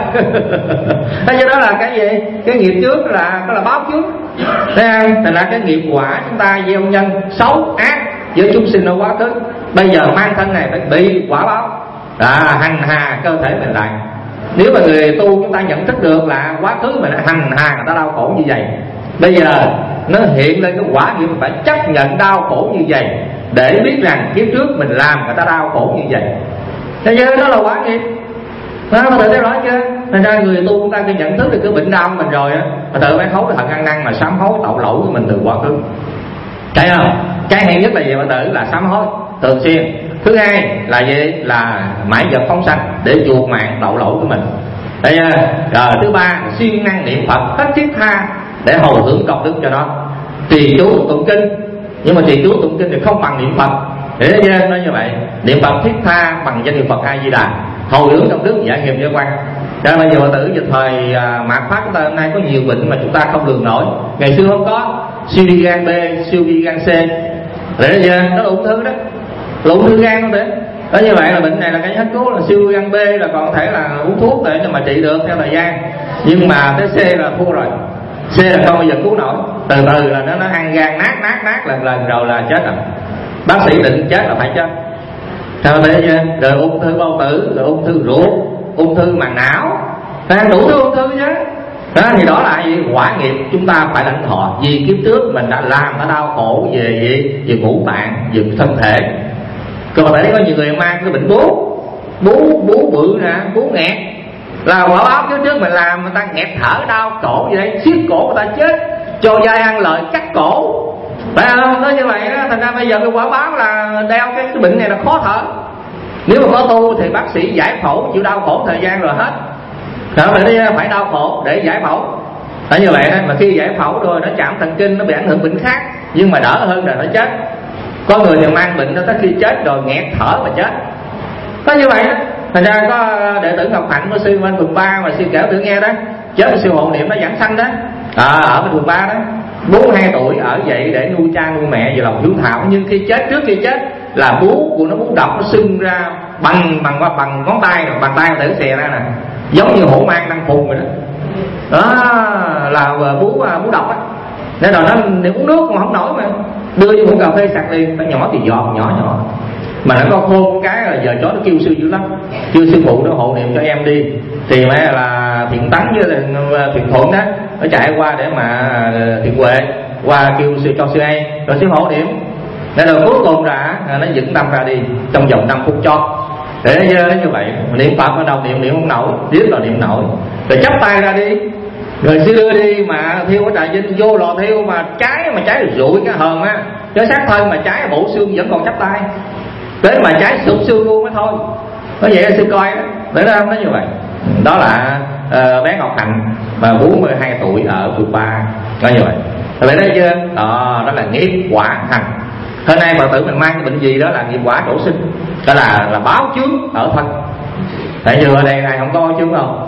Thế do đó là cái gì? Cái nghiệp trước là cái là báo trước. Thành ra cái nghiệp quả chúng ta gieo nhân xấu ác với chúng sinh ở quá khứ, bây giờ mang thân này phải bị quả báo, à, hành hà cơ thể mình lại. Nếu mà người tu chúng ta nhận thức được là quá khứ mình đã hành hà người ta đau khổ như vậy, bây giờ nó hiện lên cái quả nghiệp, mình phải chấp nhận đau khổ như vậy để biết rằng kiếp trước mình làm người ta đau khổ như vậy. Thế chứ đó là quả nghiệp. Đó, mà tự thấy rõ chưa? Thành ra người tu chúng ta khi nhận thức được cái bệnh đau của mình rồi á, mà tự phải hối hận ăn năn mà sám hối tội lỗi của mình từ quá khứ. Thấy không? Cái hay nhất là gì? Mà tự là sám hối thường xuyên. Thứ hai là gì? Là mãi vật phóng sanh để chuộc mạng tội lỗi của mình. Thấy chưa? Rồi thứ ba là siêng năng niệm Phật hết thiết tha để hồi hướng công đức cho nó. Trì chú tụng kinh, nhưng mà trì chú tụng kinh thì không bằng niệm Phật. Để chưa? Nói như vậy, niệm Phật thiết tha bằng danh hiệu Phật A Di Đà, hồi hướng công đức giải nghiệp vô quan. Cho bây giờ tử vào thời à, mạt Pháp chúng ta hôm nay có nhiều bệnh mà chúng ta không lường nổi. Ngày xưa không có, siêu vi gan B, siêu vi gan C, để chưa? Đó là ung thư đó, là ung thư gan không thể. Đó như vậy là bệnh này là cái hết cứu, là siêu gan B là còn thể là uống thuốc để mà trị được theo thời gian, nhưng mà tới C là thua rồi. C là không bao giờ cứu nổi, từ từ là nó nó ăn gan nát nát nát lần lần rồi là chết rồi. Bác sĩ định chết là phải chết. Sao thế chứ? Rồi ung thư bao tử, rồi ung thư ruột, ung thư màng não, đang đủ thứ ung thư chứ. Đó thì đó là gì? Quả nghiệp chúng ta phải lãnh thọ. Vì kiếp trước mình đã làm đã đau khổ về gì? Về ngũ tạng, về thân thể. Còn có thể có nhiều người mang cái bệnh bú, bú bú bự nè, bú nghẹt, là quả báo kiếp trước mình làm người ta nghẹt thở đau cổ vậy, siết cổ người ta chết, cho dai ăn lợi cắt cổ. Phải không? Nói như vậy đó, thành ra bây giờ cái quả báo là đeo cái, cái bệnh này là khó thở. Nếu mà có tu thì bác sĩ giải phẫu chịu đau khổ thời gian rồi hết. Đó, phải, phải đau khổ để giải phẫu. Phải như vậy đó, mà khi giải phẫu rồi nó chạm thần kinh, nó bị ảnh hưởng bệnh khác, nhưng mà đỡ hơn rồi nó chết. Có người thì mang bệnh đó tới khi chết rồi nghẹt thở mà chết. Có như vậy đó. Thành ra có đệ tử Ngọc Hạnh của sư bên phường ba mà sư kể tự nghe đó, chết sư hộ niệm nó giảng sanh đó, à, ở bên phường ba đó, bốn mươi hai tuổi ở vậy để nuôi cha nuôi mẹ về lòng hiếu thảo. Nhưng khi chết, trước khi chết là bú của nó bú độc, nó sưng ra bằng bằng bằng ngón tay, bàn tay để xè ra nè, giống như hổ mang đang phùng rồi đó. Đó là bú bú độc á. Nên rồi nó nếu uống nước mà không nổi, mà đưa vô muỗng cà phê sặc liền, phải nhỏ thì giọt nhỏ nhỏ. Mà nó có khôn cái là giờ chó nó kêu sư dữ lắm, kêu sư phụ nó hộ niệm cho em đi. Thì mẹ là Thiện Tấn với là Thiện Thuận đó, nó chạy qua để mà Thiện Huệ qua kêu sư cho sư hay, rồi sư hộ niệm. Nên rồi cuối cùng ra nó dẫn tâm ra đi trong vòng năm phút cho. Để nó như vậy, niệm Phật ở đâu niệm niệm không nổi, biết là niệm nổi. Rồi chắp tay ra đi, rồi sư đưa đi mà thiêu ở trà vinh, vô lò thiêu mà cháy, mà cháy rồi rụi cái hờn á, cái xác thân mà cháy bộ xương vẫn còn chắp tay. Tới mà cháy sụp xương luôn mới thôi. Nói vậy là sư coi đó, để đó nó như vậy. Đó là uh, bé Ngọc Hạnh mà bốn mươi hai tuổi ở phường ba, nói như vậy. Vậy đó chưa? Đó, đó là nghiệp quả hành. Hôm nay Phật tử mình mang cái bệnh gì đó là nghiệp quả đổ sinh, đó là là báo chướng ở thân. Tại vì ở đây ai không có chướng không?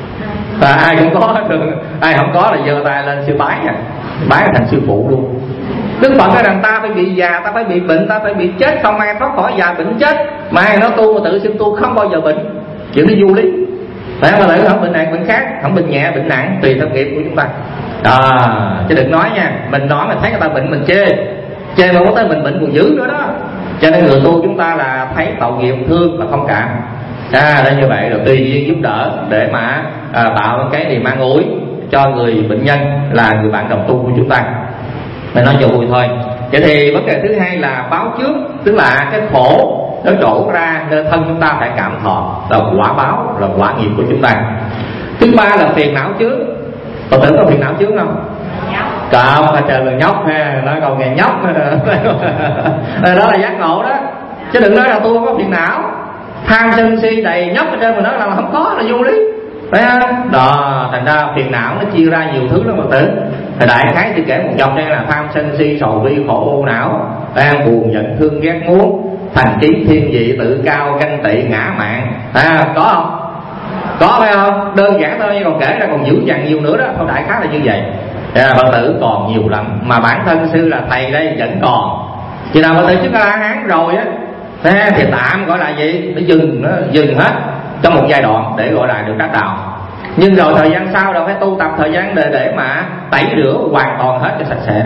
À, ai cũng có, ai không có là giơ tay lên sư bái nha, bái thành sư phụ luôn. Đức Phật nói rằng ta phải bị già, ta phải bị bệnh, ta phải bị chết, không ai thoát khỏi già bệnh chết. Mà ai nó tu mà tự xưng tu không bao giờ bệnh, chuyện nó vô lý. Phải không? Mà lại không bệnh này bệnh khác, không bệnh nhẹ bệnh nặng tùy theo nghiệp của chúng ta. À, chứ đừng nói nha, mình nói mình thấy người ta bệnh mình chê, chê mà có tới mình bệnh còn dữ nữa đó. Cho nên người tu chúng ta là thấy tội nghiệp thương là không cảm. À, đó như vậy rồi tùy duyên giúp đỡ để mà à, tạo cái niềm an ủi cho người bệnh nhân là người bạn đồng tu của chúng ta. Mình nói cho vui thôi. Vậy thì vấn đề thứ hai là báo trước, tức là cái khổ nó trổ ra nên thân chúng ta phải cảm thọ, là quả báo, là quả nghiệp của chúng ta. Thứ ba là phiền não trước. Phật tử có phiền não trước không? Cậu mà trời là nhóc ha, nó còn ngày nhóc đó là giác ngộ đó, chứ đừng nói là tôi không có phiền não. tham sân si đầy nhóc ở trên mà nói là không có là vô lý, phải không? Đó, thành ra phiền não nó chia ra nhiều thứ lắm Phật tử. Thì đại khái thì kể một dòng đây là tham sân si sầu bi khổ ô não, đang buồn giận thương ghét muốn, thành kiến thiên vị tự cao ganh tị ngã mạn, à, có không? Có phải không? Đơn giản thôi, còn kể ra còn dữ dằn nhiều nữa đó. Thôi đại khái là như vậy. À, Phật tử còn nhiều lắm, mà bản thân sư là thầy đây vẫn còn. Khi nào Phật tử chứng A Hán rồi á thì tạm gọi là gì? Nó dừng, nó dừng hết trong một giai đoạn để gọi là được đắc đạo. Nhưng rồi thời gian sau đâu phải tu tập thời gian để để mà tẩy rửa hoàn toàn hết cho sạch sẽ.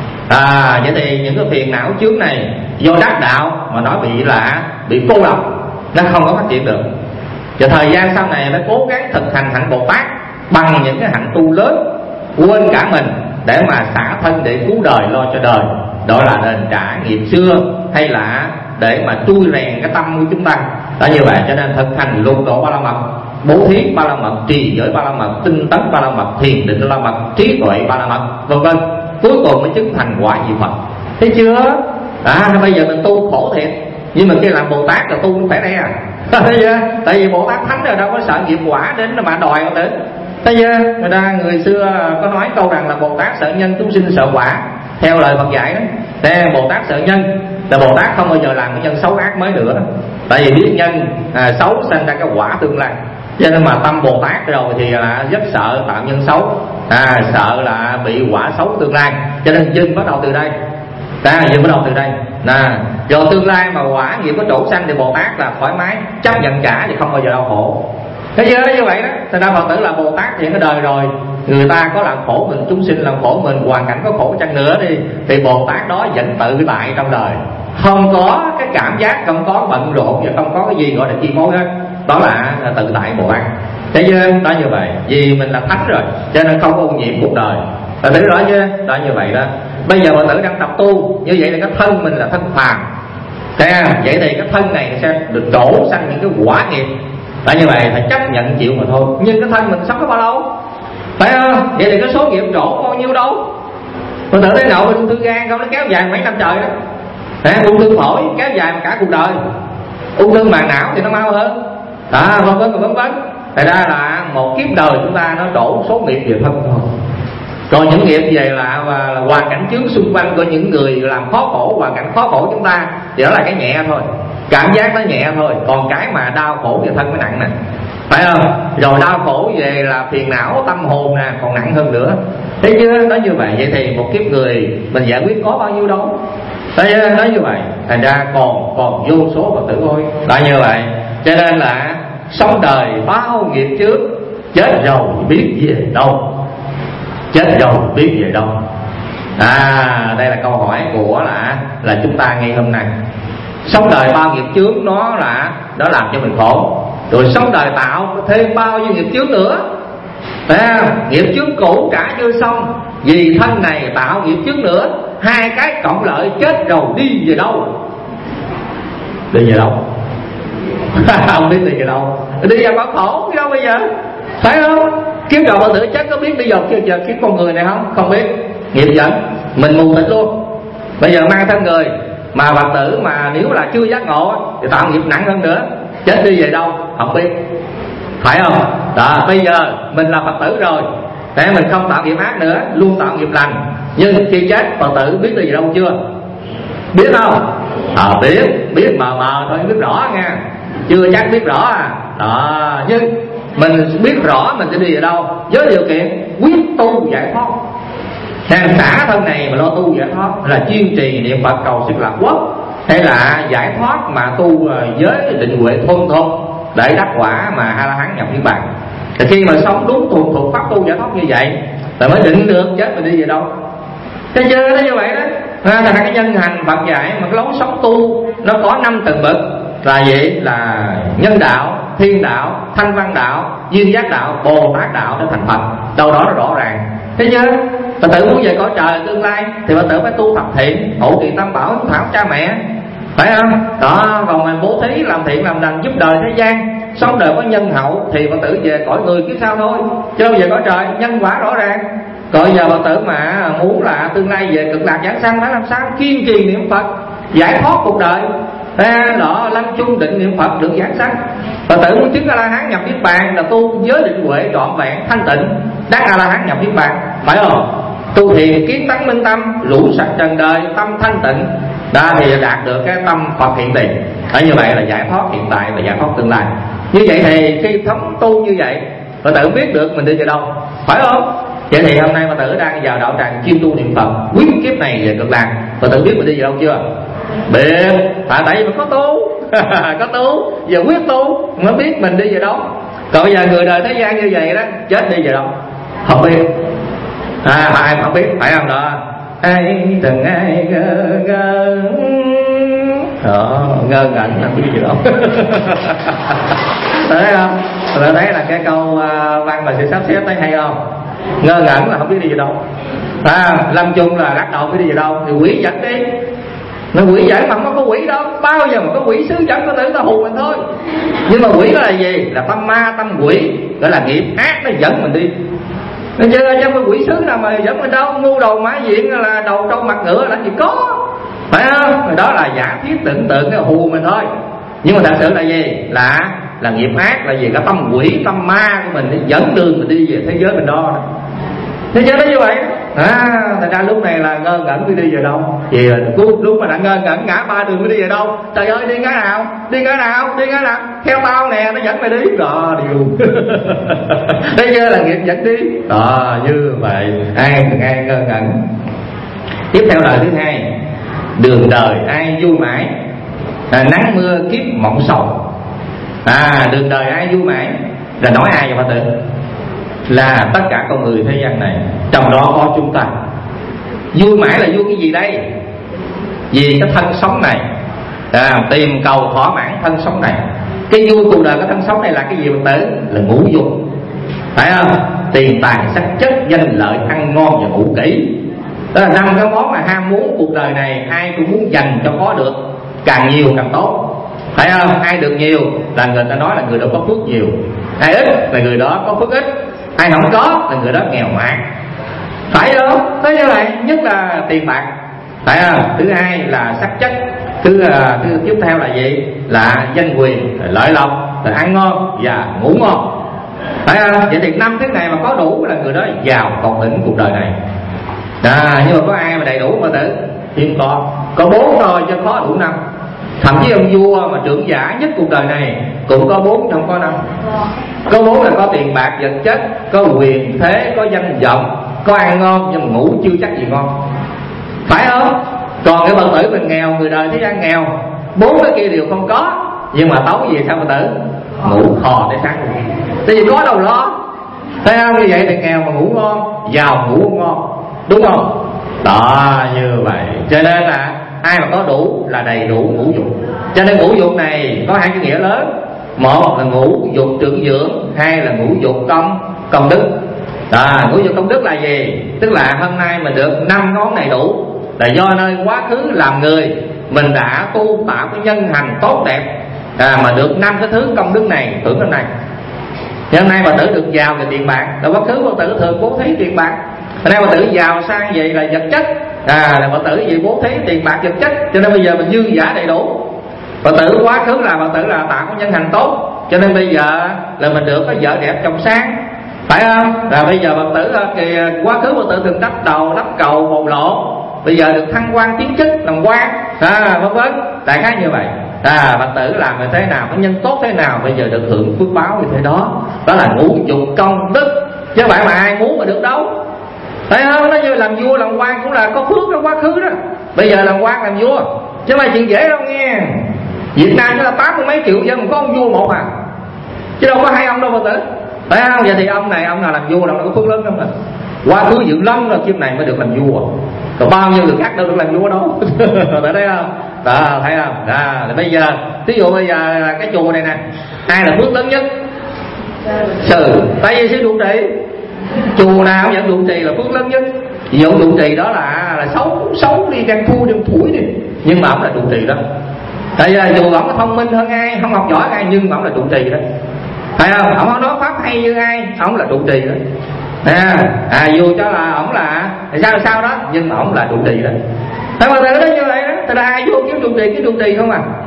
À, vậy thì những cái phiền não chướng này do đắc đạo mà nó bị là bị cô độc, nó không có phát triển được. Và thời gian sau này phải cố gắng thực hành hạnh Bồ Tát bằng những cái hạnh tu lớn, quên cả mình để mà xả thân để cứu đời, lo cho đời. Đó là đền trả nghiệp xưa, hay là để mà trui rèn cái tâm của chúng ta. Đó như vậy, cho nên thực hành lục độ ba la mật, bố thí ba la mật, trì giới ba la mật, tinh tấn ba la mật, thiền định ba la mật, trí tuệ ba la mật, vân vân, cuối cùng mới chứng thành quả vị Phật. Thấy chưa? À, bây giờ mình tu khổ thiệt, nhưng mà khi làm Bồ Tát là tu cũng phải đây à. Thấy chưa? Tại vì Bồ Tát thánh rồi đâu có sợ nghiệp quả đến mà đòi Phật tử. Thấy chưa? Người ta người xưa có nói câu rằng là Bồ Tát sợ nhân, chúng sinh sợ quả. Theo lời Phật dạy đó, đây Bồ Tát sợ nhân là Bồ Tát không bao giờ làm cái nhân xấu ác mới nữa. Tại vì biết nhân à, xấu sinh ra cái quả tương lai. Cho nên mà tâm Bồ Tát rồi thì là rất sợ tạo nhân xấu, à, sợ là bị quả xấu tương lai. Cho nên dừng bắt đầu từ đây. Đó, dừng bắt đầu từ đây. Nè, do tương lai mà quả nghiệp có chỗ sanh thì Bồ Tát là thoải mái chấp nhận trả thì không bao giờ đau khổ. Thế chứ như vậy đó. Thì ra Phật tử là Bồ Tát thì cái đời rồi người ta có làm khổ mình, chúng sinh làm khổ mình, hoàn cảnh có khổ chăng nữa đi thì Bồ Tát đó vẫn tự tại trong đời, không có cái cảm giác, không có bận rộn và không có cái gì gọi là chi phối hết. Đó là tự tại Bồ Tát. Thế chứ đó như vậy, vì mình là thánh rồi cho nên không có ô nhiễm cuộc đời. Phật tử rõ chưa? Đó như vậy đó. Bây giờ Phật tử đang tập tu, như vậy là cái thân mình là thân phàm. Thế vậy thì cái thân này sẽ được trổ sanh những cái quả nghiệp. Tại như vậy phải chấp nhận chịu mà thôi. Nhưng cái thân mình sống có bao lâu? Phải không? Vậy thì cái số nghiệp trổ bao nhiêu đâu? Phật tử thấy ngộ ung thư gan không, nó kéo dài mấy năm trời đó. Đấy, ung thư phổi kéo dài cả cuộc đời. Ung thư màng não thì nó mau hơn. Đó, vân vân vân vân. Thật ra là một kiếp đời chúng ta nó trổ số nghiệp về thân thôi. Còn những nghiệp về là, là, là hoàn cảnh chướng xung quanh của những người làm khó khổ, hoàn cảnh khó khổ chúng ta thì đó là cái nhẹ thôi, cảm giác nó nhẹ thôi. Còn cái mà đau khổ về thân mới nặng nè, phải không? Rồi đau khổ về là phiền não tâm hồn nè, còn nặng hơn nữa. Thấy chưa? Nói như vậy, vậy thì một kiếp người mình giải quyết có bao nhiêu đâu. Thấy chưa? Nói như vậy, thành ra còn còn vô số Phật tử thôi. Nói như vậy, cho nên là sống đời bao nghiệp trước, chết rồi biết về đâu, chết rồi biết về đâu. À, đây là câu hỏi của là là chúng ta ngày hôm nay. Sống đời bao nghiệp chướng nó là đó làm cho mình khổ. Rồi sống đời tạo thêm bao nhiêu nghiệp chướng nữa. À, nghiệp chướng cũ trả chưa xong, vì thân này tạo nghiệp chướng nữa. Hai cái cộng lợi, chết rồi đi về đâu? Đi về đâu? Không biết đi về đâu. Đi vào quả khổ chứ đâu bây giờ. Phải không? Kiếm đầu Phật tử chắc có biết đi vào kia giờ kiếm con người này không? Không biết. Nghiệp dẫn mình mù tịt luôn. Bây giờ mang thân người mà Phật tử mà nếu là chưa giác ngộ thì tạo nghiệp nặng hơn nữa. Chết đi về đâu? Không biết. Phải không? Đó, bây giờ mình là Phật tử rồi, để mình không tạo nghiệp ác nữa, luôn tạo nghiệp lành. Nhưng khi chết Phật tử biết đi về đâu chưa? Biết không? À, biết, biết mờ mờ thôi, biết rõ nha. Chưa chắc biết rõ à. Đó, nhưng mình biết rõ mình sẽ đi về đâu với điều kiện quyết tu giải thoát. Hàng xả thân này mà lo tu giải thoát là chuyên trì niệm Phật cầu siêu lạc quốc, hay là giải thoát mà tu với định huệ thôn thôn để đắc quả mà A La Hán nhập niết bàn. Thì khi mà sống đúng thuần thuộc pháp tu giải thoát như vậy là mới định được chết mình đi về đâu. Thế chưa? Nó như vậy đó. À, thành ra cái nhân hành Phật dạy mà cái lối sống tu nó có năm tầng bậc là gì? Là nhân đạo, thiên đạo, thanh văn đạo, duyên giác đạo, Bồ Tát đạo để thành Phật. Đâu đó nó rõ ràng. Thế chứ Phật tử muốn về cõi trời tương lai thì Phật tử phải tu tập thiện, hộ trì tam bảo, hiếu thảo cha mẹ, phải không? Đó, còn mình bố thí làm thiện làm lành giúp đời thế gian, sống đời có nhân hậu thì Phật tử về cõi người kiếp sau thôi, chứ đâu về cõi trời. Nhân quả rõ ràng. Còn giờ Phật tử mà muốn là tương lai về cực lạc giảng sanh phải làm sao? Kiên trì niệm Phật, giải thoát cuộc đời. à, đó lâm chung định niệm Phật được giảng sanh. Phật tử muốn chứng A La Hán nhập niết bàn là tu giới định huệ trọn vẹn thanh tịnh, đắc A La Hán nhập niết bàn, phải không? Tu thiền kiến tánh minh tâm, lũ sạch trần đời, tâm thanh tịnh, đó thì đạt được cái tâm Phật hiện tiền. Ở như vậy là giải thoát hiện tại và giải thoát tương lai. Như vậy thì khi thống tu như vậy, Phật tử biết được mình đi về đâu, phải không? Vậy thì hôm nay Phật tử đang vào đạo tràng chuyên tu niệm Phật, quyết kiếp này về cực lạc. Phật tử biết mình đi về đâu chưa? Biết. Tại tại vì mình có tu, có tu, giờ quyết tu mới biết mình đi về đâu. Còn bây giờ người đời thế gian như vậy đó, chết đi về đâu không biết. À ai mà không biết, phải không đó? Ai từng ai ngơ ngơ đó, ngơ ngẩn không biết gì đâu. Thấy không? Tôi thấy là cái câu uh, văn mà sự sắp xếp thấy hay không? Ngơ ngẩn là không biết đi gì đâu, à, lâm chung là lắc đầu không biết đi gì đâu, thì quỷ dẫn đi. Nó quỷ dẫn mà không có quỷ đâu, bao giờ mà có quỷ sứ dẫn có tử ta hù mình thôi. Nhưng mà quỷ đó là gì? Là tâm ma, tâm quỷ, gọi là nghiệp ác nó dẫn mình đi. Nó chơi trong cái quỷ sứ nào mà dẫn mình đâu, ngu đầu mã diện là đầu trâu mặt ngựa là gì có, phải không? Đó là giả thiết tưởng tượng cái hù mình thôi. Nhưng mà thật sự là gì? Là là nghiệp ác, là gì? Cái tâm quỷ, tâm ma của mình để dẫn đường mình đi về thế giới mình đo. Thế giới đó như vậy. À, thật ra lúc này là ngơ ngẩn mới đi về đâu. Vì là lúc mà đã ngơ ngẩn ngã ba đường mới đi về đâu. Trời ơi, đi ngã nào? Đi ngã nào? Đi ngã nào? Theo tao nè, nó dẫn mày đi. Đó, đi luôn. Thế giới là nghiệp dẫn đi. Đó, như vậy. Ai từng ai ngơ ngẩn. Tiếp theo lời thứ hai, đường đời ai vui mãi, à, nắng mưa kiếp mộng sầu. À, đường đời ai vui mãi là nói ai vậy Phật tử? Là tất cả con người thế gian này, trong đó có chúng ta. Vui mãi là vui cái gì đây? Vì cái thân sống này, à, tìm cầu thỏa mãn thân sống này. Cái vui cuộc đời cái thân sống này là cái gì Phật tử? Là ngũ dục, phải không? Tiền tài sắc chất danh lợi ăn ngon và ngủ kỹ. Đó là năm cái món mà ham muốn cuộc đời này ai cũng muốn dành cho có được, càng nhiều càng tốt, phải không? Ai được nhiều là người ta nói là người đó có phước nhiều, ai ít là người đó có phước ít, ai không có là người đó nghèo mạt, phải không? Thế như vậy, nhất là tiền bạc, phải không? Thứ hai là sắc chất, thứ, thứ tiếp theo là gì? Là danh quyền, lợi lộc, là ăn ngon và ngủ ngon, phải không? Vậy thì năm thứ này mà có đủ là người đó giàu còn đỉnh cuộc đời này. À, nhưng mà có ai mà đầy đủ mà tử? Hiếm có, có bốn thôi chứ khó đủ năm. Thậm chí ông vua mà trưởng giả nhất cuộc đời này cũng có bốn không có năm. Có bốn là có tiền bạc vật chất, có quyền thế, có danh vọng, có ăn ngon nhưng mà ngủ chưa chắc gì ngon, phải không? Còn cái Phật tử mình nghèo, người đời thế gian nghèo, bốn cái kia đều không có, nhưng mà tấu gì sao Phật tử? Ngủ khò để sáng. Tại vì có đâu lo, thấy không? Như vậy thì nghèo mà ngủ ngon, giàu ngủ không ngon, đúng không? Đó, như vậy. Cho nên là ai mà có đủ là đầy đủ ngũ dục. Cho nên ngũ dục này có hai cái nghĩa lớn. Một là ngũ dục trưởng dưỡng, hai là ngũ dục công công đức. Đó, ngũ dục công đức là gì? Tức là hôm nay mình được năm món này đủ là do nơi quá khứ làm người mình đã tu tạo cái nhân hành tốt đẹp, à, mà được năm cái thứ công đức này tưởng hôm nay. Hôm nay Phật tử được giàu về tiền bạc, là quá khứ Phật tử thường bố thí tiền bạc. Hôm nay Phật tử giàu sang vậy là vật chất, à, là Phật tử vì bố thí tiền bạc vật chất, cho nên bây giờ mình dư giả đầy đủ. Phật tử quá khứ là Phật tử là tạo cái nhân hành tốt, cho nên bây giờ là mình được có vợ đẹp chồng sang, phải không? Là bây giờ Phật tử thì quá khứ Phật tử thường đắp đầu đắp cầu bầu lộ, bây giờ được thăng quan tiến chức làm quan, à, vân vân, đại khái như vậy. À, Phật tử làm như thế nào, có nhân tốt thế nào, bây giờ được hưởng phước báo như thế đó. Đó là ngũ dục công đức, chứ không phải mà ai muốn mà được đâu. Thấy không? Nó như làm vua làm quan cũng là có phước trong quá khứ đó. Bây giờ làm quan làm vua chứ mà chuyện dễ đâu nghe. Việt Nam chúng ta tám mươi mấy triệu dân mà có ông vua một à, chứ đâu có hai ông đâu Phật tử, phải không? Vậy thì ông này ông nào làm vua đâu có phước lớn không? Quá khứ dữ lắm rồi kiếp này mới được làm vua, còn bao nhiêu người khác đâu được làm vua đâu. Tại đây không? Đó, thấy không? Đó, thì bây giờ ví dụ bây giờ là cái chùa này nè, ai là phước lớn nhất? Sư, tại vì sư trụ trì. Chùa nào cũng nhận trụ trì là phước lớn nhất. Ví dụ trụ trì đó là là xấu xấu đi, gan thua đừng thủi đi, nhưng mà ông là trụ trì đó. Tại vì dù ông có thông minh hơn ai, không học giỏi ai, nhưng mà ông là trụ trì đó, phải không? Ông không nói pháp hay như ai, ông là trụ trì đó. À, à dù cho là ông là sao sao đó, nhưng mà ông là trụ trì đó. Phải không? Từ đó như vậy đó, từ đó ai vô kiếm trụ trì, kiếm trụ trì không à.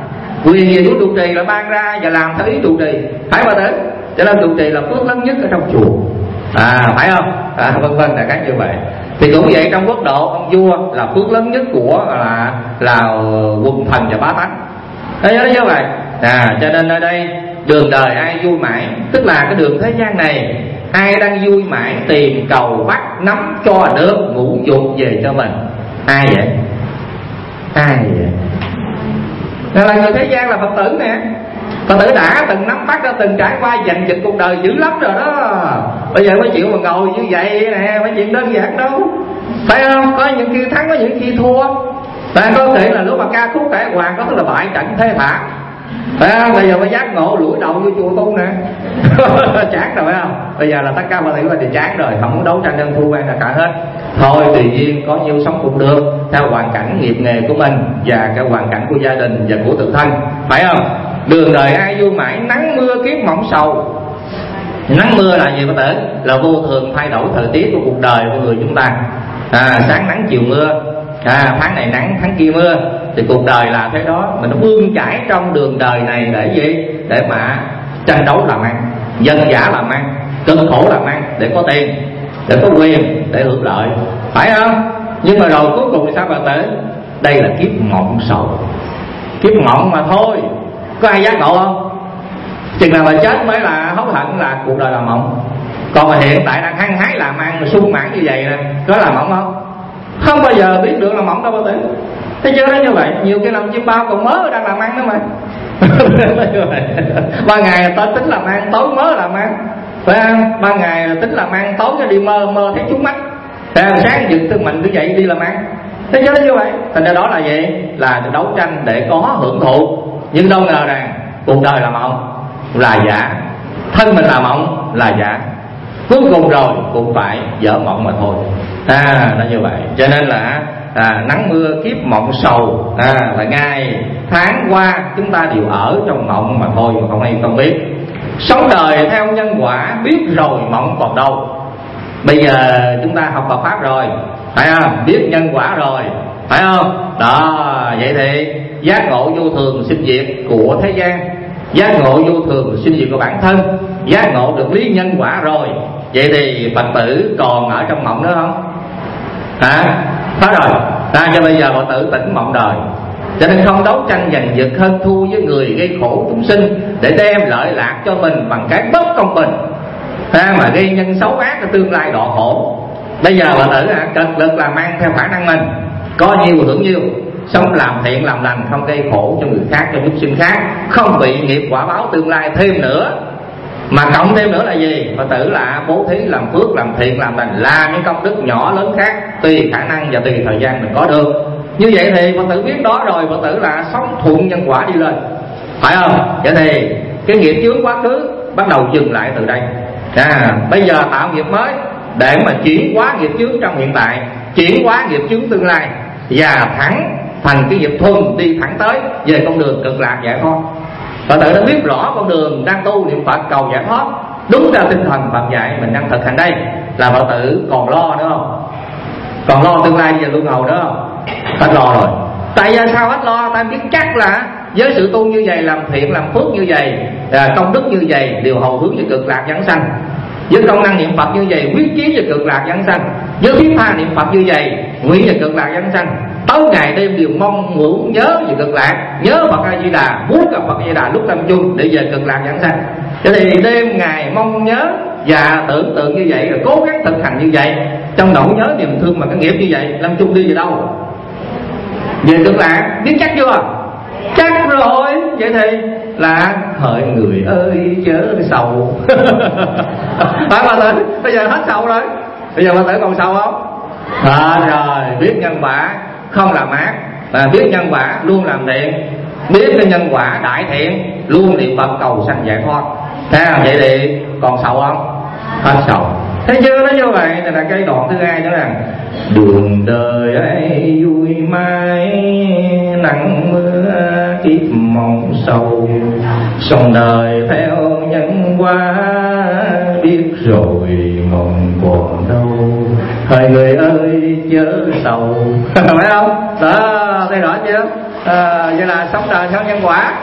Quyền gì của trụ trì là ban ra và làm theo ý trụ trì, phải bà tử. Cho nên trụ trì là phước lớn nhất ở trong chùa, à phải không? À, vân vân là cái như vậy. Thì cũng vậy, trong quốc độ ông vua là phước lớn nhất của là là quần thần và bá tánh. Thế nhớ như vậy. À, cho nên ở đây đường đời ai vui mãi, tức là cái đường thế gian này ai đang vui mãi tìm cầu bắt nắm cho được ngũ dục về cho mình. Ai vậy? Ai vậy? Là người thế gian, là Phật tử nè. Phật tử đã từng nắm bắt, đã từng trải qua giành giật cuộc đời dữ lắm rồi đó. Bây giờ mới chịu mà ngồi như vậy nè, mấy chuyện đơn giản đâu, phải không? Có những khi thắng, có những khi thua. Ta có thể là lúc mà ca khúc cải hoàng có thể là bại trận thế thả, phải không? Bây giờ mới giác ngộ lủi đầu vô chùa tu nè. Chán rồi phải không? Bây giờ là tất cả mọi thứ thì chán rồi, không muốn đấu tranh đơn thua quan là cả hết. Thôi tùy duyên, có nhiêu sống cũng được, theo hoàn cảnh nghiệp nghề của mình và cái hoàn cảnh của gia đình và của tự thân, phải không? Đường đời ai vui mãi, nắng mưa kiếp mộng sầu. Nắng mưa là gì, có thể là vô thường thay đổi thời tiết của cuộc đời của người chúng ta. À, sáng nắng chiều mưa, à, tháng này nắng tháng kia mưa, thì cuộc đời là thế đó. Mình nó bươn chải trong đường đời này để gì? Để mà tranh đấu làm ăn, dân dã làm ăn, cực khổ làm ăn để có tiền, để có quyền, để hưởng lợi, phải không? Nhưng mà rồi cuối cùng sao bà tử? Đây là kiếp mộng sầu, kiếp mộng mà thôi. Có ai giác ngộ không? Chừng nào mà chết mới là hối hận là cuộc đời là mộng. Còn mà hiện tại đang hăng hái làm ăn sung mãn như vậy nè, có là mộng không? Không bao giờ biết được là mộng đâu bà tử. Thế chứ đó như vậy, nhiều cái làm chim bao còn mớ đang làm ăn đó mà. Ba ngày ta tính làm ăn, tối mớ làm ăn, phải không? Ba ngày tính làm ăn, tối cái đi mơ mơ thấy trúng mắt, sáng dựng thương mình cứ dậy đi làm ăn. Thế chứ đó như vậy. Thành ra đó là gì? Là đấu tranh để có hưởng thụ. Nhưng đâu ngờ rằng cuộc đời là mộng, là giả, thân mình là mộng, là giả, cuối cùng rồi cũng phải dở mộng mà thôi. À, nó như vậy. Cho nên là à, nắng mưa kiếp mộng sầu, à, là ngày tháng qua chúng ta đều ở trong mộng mà thôi, mà không ai không biết. Sống đời theo nhân quả, biết rồi mộng còn đâu. Bây giờ chúng ta học Phật pháp rồi, phải không? Biết nhân quả rồi, phải không? Đó, vậy thì giác ngộ vô thường sinh diệt của thế gian, giác ngộ vô thường sinh diệt của bản thân, giác ngộ được lý nhân quả rồi. Vậy thì Phật tử còn ở trong mộng nữa không? Hả? Phải rồi. Ta cho bây giờ Phật tử tỉnh mộng đời, cho nên không đấu tranh giành giật hơn thua với người gây khổ chúng sinh để đem lợi lạc cho mình bằng cái bất công bình, à, mà gây nhân xấu ác cho tương lai đọa khổ. Bây giờ Phật tử à, cực lực làm ăn theo khả năng mình, có nhiều hưởng nhiều, sống làm thiện làm lành, không gây khổ cho người khác, cho chúng sinh khác, không bị nghiệp quả báo tương lai thêm nữa. Mà cộng thêm nữa là gì? Phật tử là bố thí, làm phước, làm thiện, làm lành, làm những công đức nhỏ lớn khác tùy khả năng và tùy thời gian mình có được. Như vậy thì Phật tử biết đó rồi, Phật tử là sống thuận nhân quả đi lên, phải không? Vậy thì cái nghiệp chướng quá khứ bắt đầu dừng lại từ đây. À, bây giờ tạo nghiệp mới để mà chuyển hóa nghiệp chướng trong hiện tại, chuyển hóa nghiệp chướng tương lai, và thẳng thành cái nghiệp thuần đi thẳng tới về con đường cực lạc giải thoát. Phật tử đã biết rõ con đường đang tu niệm Phật cầu giải thoát đúng theo tinh thần Phật dạy, mình đang thực hành đây, là Phật tử còn lo nữa không? Còn lo tương lai về luân hồi nữa không? Hết lo rồi. Tại sao sao hết lo? Ta biết chắc là với sự tu như vậy, làm thiện làm phước như vậy, à, công đức như vậy đều hầu hướng về cực lạc vãng sanh. Với công năng niệm Phật như vậy, quyết chí về cực lạc vãng sanh. Với thiết tha niệm Phật như vậy, nguyện về cực lạc vãng sanh. Tối ngày đêm đều mong muốn nhớ về cực lạc, nhớ Phật A Di Đà, muốn gặp Phật A Di Đà lúc lâm chung để về cực lạc vãng sanh. Cho thì đêm ngày mong nhớ và tưởng tượng như vậy, rồi cố gắng thực hành như vậy, trong nỗi nhớ niềm thương mà cái nghiệp như vậy, lâm chung đi về đâu? Về cực lạc. Biết chắc chưa? Chắc rồi. Vậy thì là hỡi người ơi chớ sầu. Phải bà tử, bây giờ hết sầu rồi. Bây giờ bà tử còn sầu không? À, rồi, biết nhân quả không làm ác, à, biết nhân quả luôn làm thiện, biết cái nhân quả đại thiện luôn niệm Phật cầu sanh giải thoát. Thế à, vậy thì còn sầu không? Hết sầu. Thấy chưa? Nó như vậy. Này là cái đoạn thứ hai nữa là đường đời ấy vui mãi, nắng mưa kiếp mong sầu, sống đời theo nhân quả, biết rồi mong còn đâu, hỡi người ơi chớ sầu. Phải không? Đó, thấy rõ chưa? À, vậy là sống đời theo nhân quả,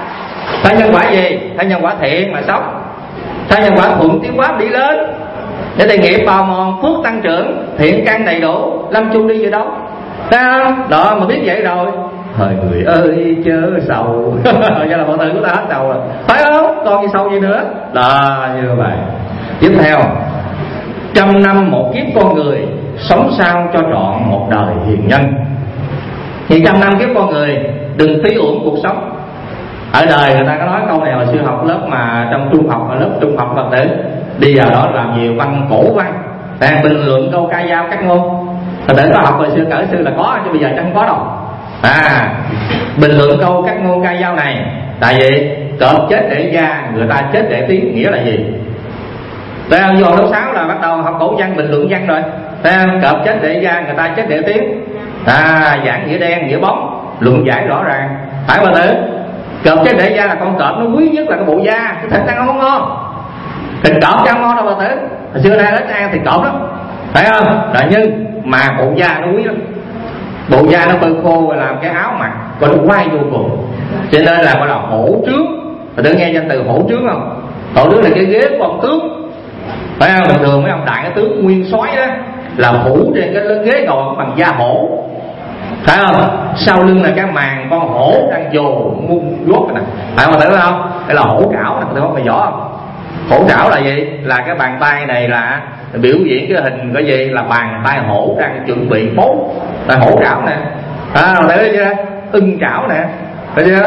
Thấy nhân quả gì? Thấy nhân quả thiện mà sống, thấy nhân quả thuận tiến hóa đi lên. Để thì nghiệp bào mòn, phước tăng trưởng, thiện căn đầy đủ, lâm chung đi về đâu? Thấy không? Đó mà biết vậy rồi, thời người ơi chớ sầu. Cho là mọi tử của ta hết sầu rồi, phải không? Còn gì sầu gì nữa? Đó như vậy. Tiếp theo, trăm năm một kiếp con người, sống sao cho trọn một đời hiền nhân. Thì trăm năm kiếp con người, đừng phí uổng cuộc sống. Ở đời người ta có nói câu này hồi xưa học lớp mà trong trung học, ở lớp trung học Phật tử, đi vào đó làm nhiều văn cổ văn, đang bình luận câu ca dao các ngôn. Phật tử có học hồi xưa cỡ xưa là có, chứ bây giờ chắc không có đâu. À, bình luận câu các ngôn ca dao này, tại vì cọp chết để da, người ta chết để tiếng, nghĩa là gì? Tại vô lớp sáu là bắt đầu học cổ văn, bình luận văn rồi. Tại cọp chết để da, người ta chết để tiếng. À, giảng nghĩa đen, nghĩa bóng, luận giải rõ ràng. Phải Phật tử? Cọp chết để da là con cọp nó quý nhất là cái bộ da, cái thịt ăn không ngon. Thịt cọp chứ không ngon đâu Phật tử. Hồi xưa nay ít ăn thịt cọp lắm, phải không? Là nhưng mà bộ da nó quý lắm. Bộ da nó bơi khô và làm cái áo mặc còn nó quay vô cùng, cho nên là gọi là hổ trướng. Phật tử nghe danh từ hổ trướng không? Hổ trướng là cái ghế của ông tướng, phải không? Bình thường mấy ông đại cái tướng nguyên soái đó là phủ trên cái ghế ngồi bằng da hổ, phải không? Sau lưng là cái màn con hổ đang dồ muôn vuốt nè, phải không? Thấy không? Đây là hổ trảo nè, thấy không? Mày rõ không? Hổ trảo là gì? Là cái bàn tay này là biểu diễn cái hình cái gì? Là bàn tay hổ đang chuẩn bị bấu, là hổ trảo nè. À, thấy chưa? Ưng trảo nè, thấy chưa?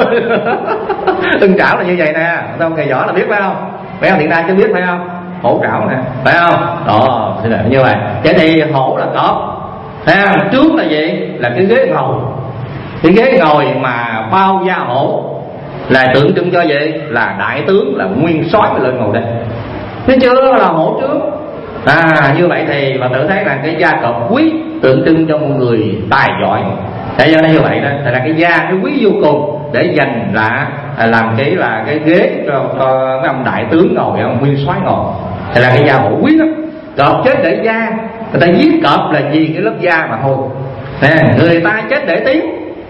Ưng trảo là như vậy nè, không? Thầy võ là biết phải không? Mấy ông hiện nay chưa biết phải không? Hổ trảo nè, phải không? Đó, thế là như vậy. Vậy thì hổ là cọp. À, trước là gì? Là cái ghế ngồi, cái ghế ngồi mà bao da hổ là tượng trưng cho gì? Là đại tướng, là nguyên soái mà lên ngồi đây. Thấy chưa? Là hổ trước. À, như vậy thì bà tự thấy là cái da cọp quý, tượng trưng cho một người tài giỏi. Tại do như vậy đó, thì là cái da nó quý vô cùng để dành là làm cái là cái ghế cho, cho mấy ông đại tướng ngồi, ông nguyên soái ngồi. Thì là cái da hổ quý lắm. Cọp chết để da, người ta giết cọp là vì cái lớp da mà thôi. Nè, người ta chết để tiếng.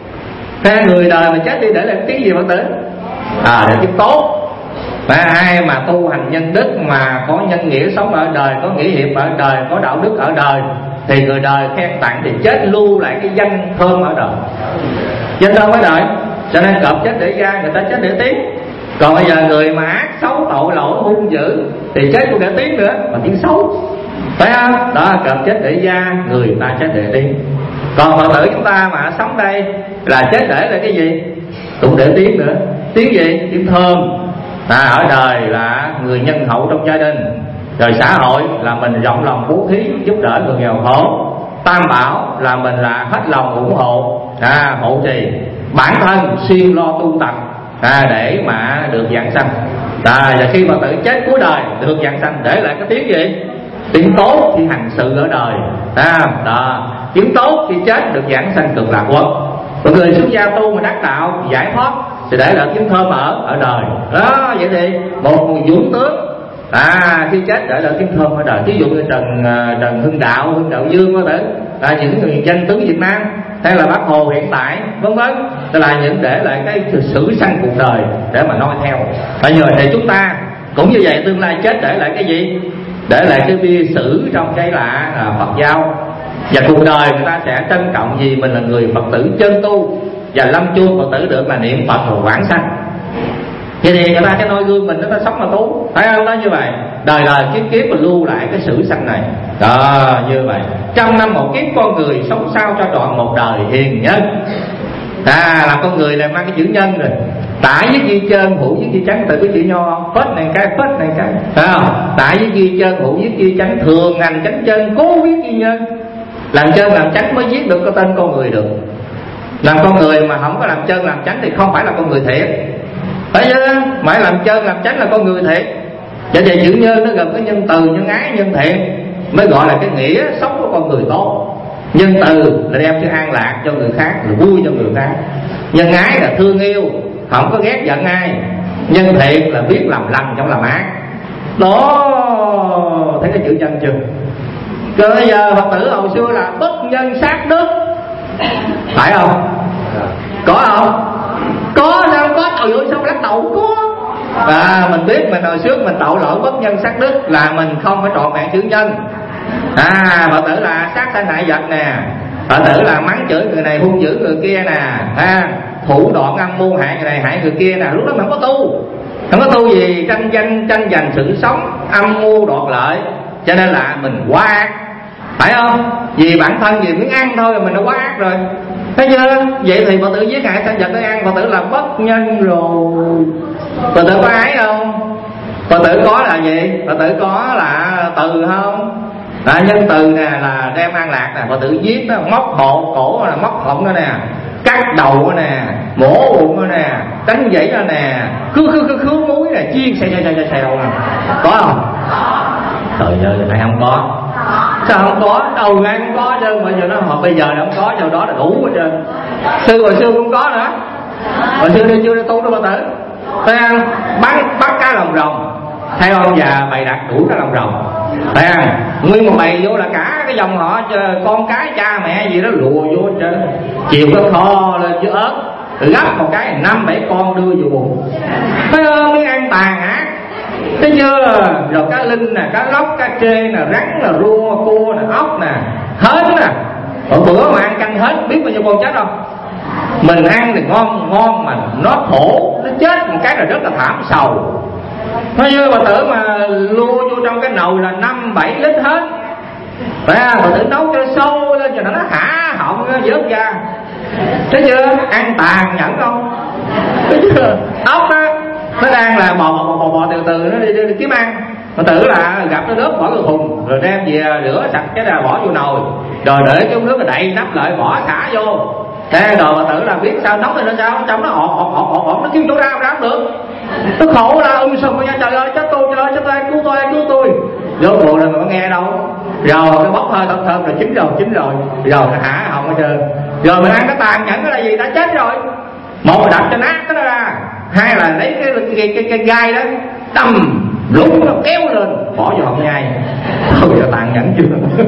Nè, người đời mà chết đi để lại tiếng gì Phật tử? À, để tiếng tốt. Và ai mà tu hành nhân đức mà có nhân nghĩa sống ở đời, có nghĩa hiệp ở đời, có đạo đức ở đời, thì người đời khen tặng thì chết lưu lại cái danh thơm ở đời, danh thơm ở đời. Cho nên cọp chết để da, người ta chết để tiếng. Còn bây giờ người mà ác xấu tội lỗi hung dữ thì chết cũng để tiếng nữa, mà tiếng xấu, phải không? Đó, cọp chết để da, người ta chết để tiếng. Còn Phật tử chúng ta mà sống đây là chết để là cái gì? Cũng để tiếng nữa. Tiếng gì? Tiếng thơm. À, ở đời là người nhân hậu trong gia đình, rồi xã hội là mình rộng lòng bố thí giúp đỡ người nghèo khổ, tam bảo là mình là hết lòng ủng hộ, à, hộ trì, bản thân siêng lo tu tập, à, để mà được vãng sanh. À, và khi mà tự chết cuối đời được vãng sanh để lại cái tiếng gì? Tiếng tốt khi hành sự ở đời. À, đó, tiếng tốt khi chết được vãng sanh cực lạc quốc. Một người xuất gia tu mà đắc đạo giải thoát thì để lại tiếng thơm ở ở đời. Đó, vậy thì một người dũng tướng, à, khi chết để lại tiếng thơm ở đời. Ví dụ như Trần Trần Hưng Đạo, Hưng Đạo Dương có thể là những người danh tướng Việt Nam, hay là Bác Hồ hiện tại, vân vân, là những để lại cái sử sanh cuộc đời để mà noi theo. Bây giờ thì chúng ta cũng như vậy, tương lai chết để lại cái gì? Để lại cái bia sử trong cái là à, Phật giáo. Và cuộc đời người ta sẽ trân trọng gì? Mình là người Phật tử chân tu, và lâm chung Phật tử được là niệm Phật rồi vãng sanh. Vậy thì người ta sẽ noi gương mình, nó sống mà tu, thấy không? Đó như vậy, đời đời kiếp kiếp mà lưu lại cái sử sanh này. Đó, như vậy, trăm năm một kiếp con người sống sao cho trọn một đời hiền nhân. À, là con người này mang cái chữ nhân rồi. Tại với ghi chân, hữu với ghi chánh, từ cái chữ nho, phết này cái, phết này cái, phải không? Tại với ghi chân, hữu với ghi chánh, thường ngành chánh chân, cố viết ghi nhân. Làm chân làm chánh mới viết được cái tên con người được. Làm con người mà không có làm chân làm chánh thì không phải là con người thiệt. Phải chứ, mãi làm chân làm chánh là con người thiệt. Vậy thì chữ nhân nó gồm cái nhân từ, nhân ái, nhân thiện, mới gọi là cái nghĩa sống của con người tốt. Nhân từ là đem sự an lạc cho người khác, là vui cho người khác. Nhân ái là thương yêu, không có ghét giận ai. Nhân thiện là biết làm lành trong làm ác. Đó, thấy cái chữ nhân chưa? Cơ bây giờ Phật tử hồi xưa là bất nhân sát đức, phải không? Có không? Có sao không có? Trời ơi sao lắc đầu không có. À, mình biết mình hồi trước mình tội lỗi bất nhân sát đức là mình không phải trọn vẹn chữ nhân. À, Phật tử là sát sanh hại vật nè, Phật tử là mắng chửi người này hung dữ người kia nè, à, thủ đoạn âm mưu hại người này hại người kia nè. Lúc đó mình không có tu, không có tu gì tranh danh tranh giành sự sống, âm mưu đoạt lợi, cho nên là mình quá ác, phải không? Vì bản thân vì miếng ăn thôi mình đã quá ác rồi, thấy chưa? Vậy thì Phật tử giết hại sanh vật để ăn, Phật tử là bất nhân rồi. Phật tử có ái không? Phật tử có là gì? Phật tử có là từ không? À, nhân từ nè là đem an lạc nè. Phật tử giết đó, móc hộ cổ là móc họng đó nè, cắt đầu đó nè, mổ bụng đó nè, đánh dãy đó nè, khứ khứ khứ khứ muối nè, chiên xay xay xay xay đầu nè. Có không? Trời ơi, này không có. Sao không có? Đâu ra không có chứ. Bây giờ nó họ bây giờ nó không có, cho đó là đủ hết trơn. Sư hồi xưa không có nữa. Hồi xưa đi chưa đi tu đâu Phật tử. Thấy không? Bắt, bắt cá lòng rồng, theo ông già bày đặt đủ cá lòng rồng. Thấy không? Nguyên một bầy vô là cả cái dòng họ con cái cha mẹ gì đó lùa vô hết trơn. Chiều cái kho lên với ớt, gấp một cái năm bảy con đưa vô bụng. Thấy không? Miếng ăn tàn ác. Thấy chưa? Rồi cá linh nè, cá lóc, cá trê nè, rắn nè, rua, cua nè, ốc nè, hến nè. Ở bữa mà ăn canh hết biết bao nhiêu con chết không? Mình ăn thì ngon ngon mà nó khổ, nó chết một cái là rất là thảm sầu. Thấy chưa? Bà tử mà lua vô trong cái nồi là năm bảy lít hết. Phải không? Bà tử nấu cho sâu lên cho nó hả họng nó vớt ra. Thấy chưa? Ăn tàn nhẫn không? Thấy chưa? Ốc á, nó đang là bò bò bò bò từ từ nó đi, đi, đi kiếm ăn. Phật tử là gặp nó đớp bỏ cái thùng rồi đem về rửa sạch cái là bỏ vô nồi, rồi để cái nước đậy nắp lại bỏ xả vô. Thế rồi Phật tử là biết sao nấu thì nó sao, trong nó ọt ọt ọt ọt ọt nó kiếm chỗ ra ra không được, nó khổ ra um sùm nha. Trời ơi chết tôi, trời ơi chết tôi, cứu tôi cứu tôi. Vô buồn rồi mà có nghe đâu. Rồi cái bốc hơi thơm thơm rồi chín rồi chín rồi rồi nó hả họng hết trơn. Rồi mình ăn cái tàn nhẫn cái là gì, đã chết rồi. Một là đập cho nát cái đó ra, hai là lấy cái cái cái, cái, cái gai đó đâm lúng nó kéo lên bỏ vô họng nhai. Thôi giờ tàn nhẫn chưa?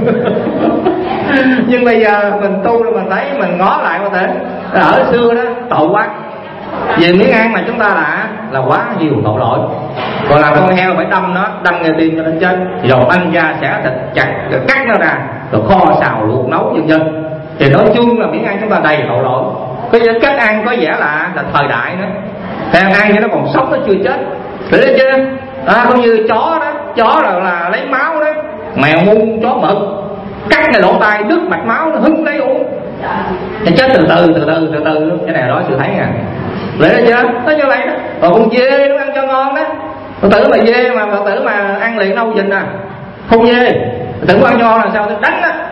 Nhưng bây giờ mình tu rồi mình thấy mình ngó lại có thể ở xưa đó tội quá. Vì miếng ăn mà chúng ta là là quá nhiều tội lỗi. Còn làm con heo phải đâm nó, đâm nghe tim cho nó chết, rồi ăn da xẻ thịt chặt rồi cắt nó ra, rồi kho xào luộc nấu vân vân. Thì nói chung là miếng ăn chúng ta đầy tội lỗi. Cái cách ăn có vẻ là, là thời đại nữa. Theo ăn cho nó còn sống nó chưa chết. Thấy chưa? À, không như chó đó, chó là, là lấy máu đó, mèo muôn chó mực, cắt cái lỗ tai đứt mạch máu nó hứng lấy uống. Nó chết từ từ từ từ từ từ cái này đó sự thấy à. Vậy đó chưa? Nó như vậy đó. Còn con dê nó ăn cho ngon đó. Phật tử mà dê mà Phật tử mà ăn liền nâu dình à, không dê. Phật tử ăn cho ngon là sao? Đánh á,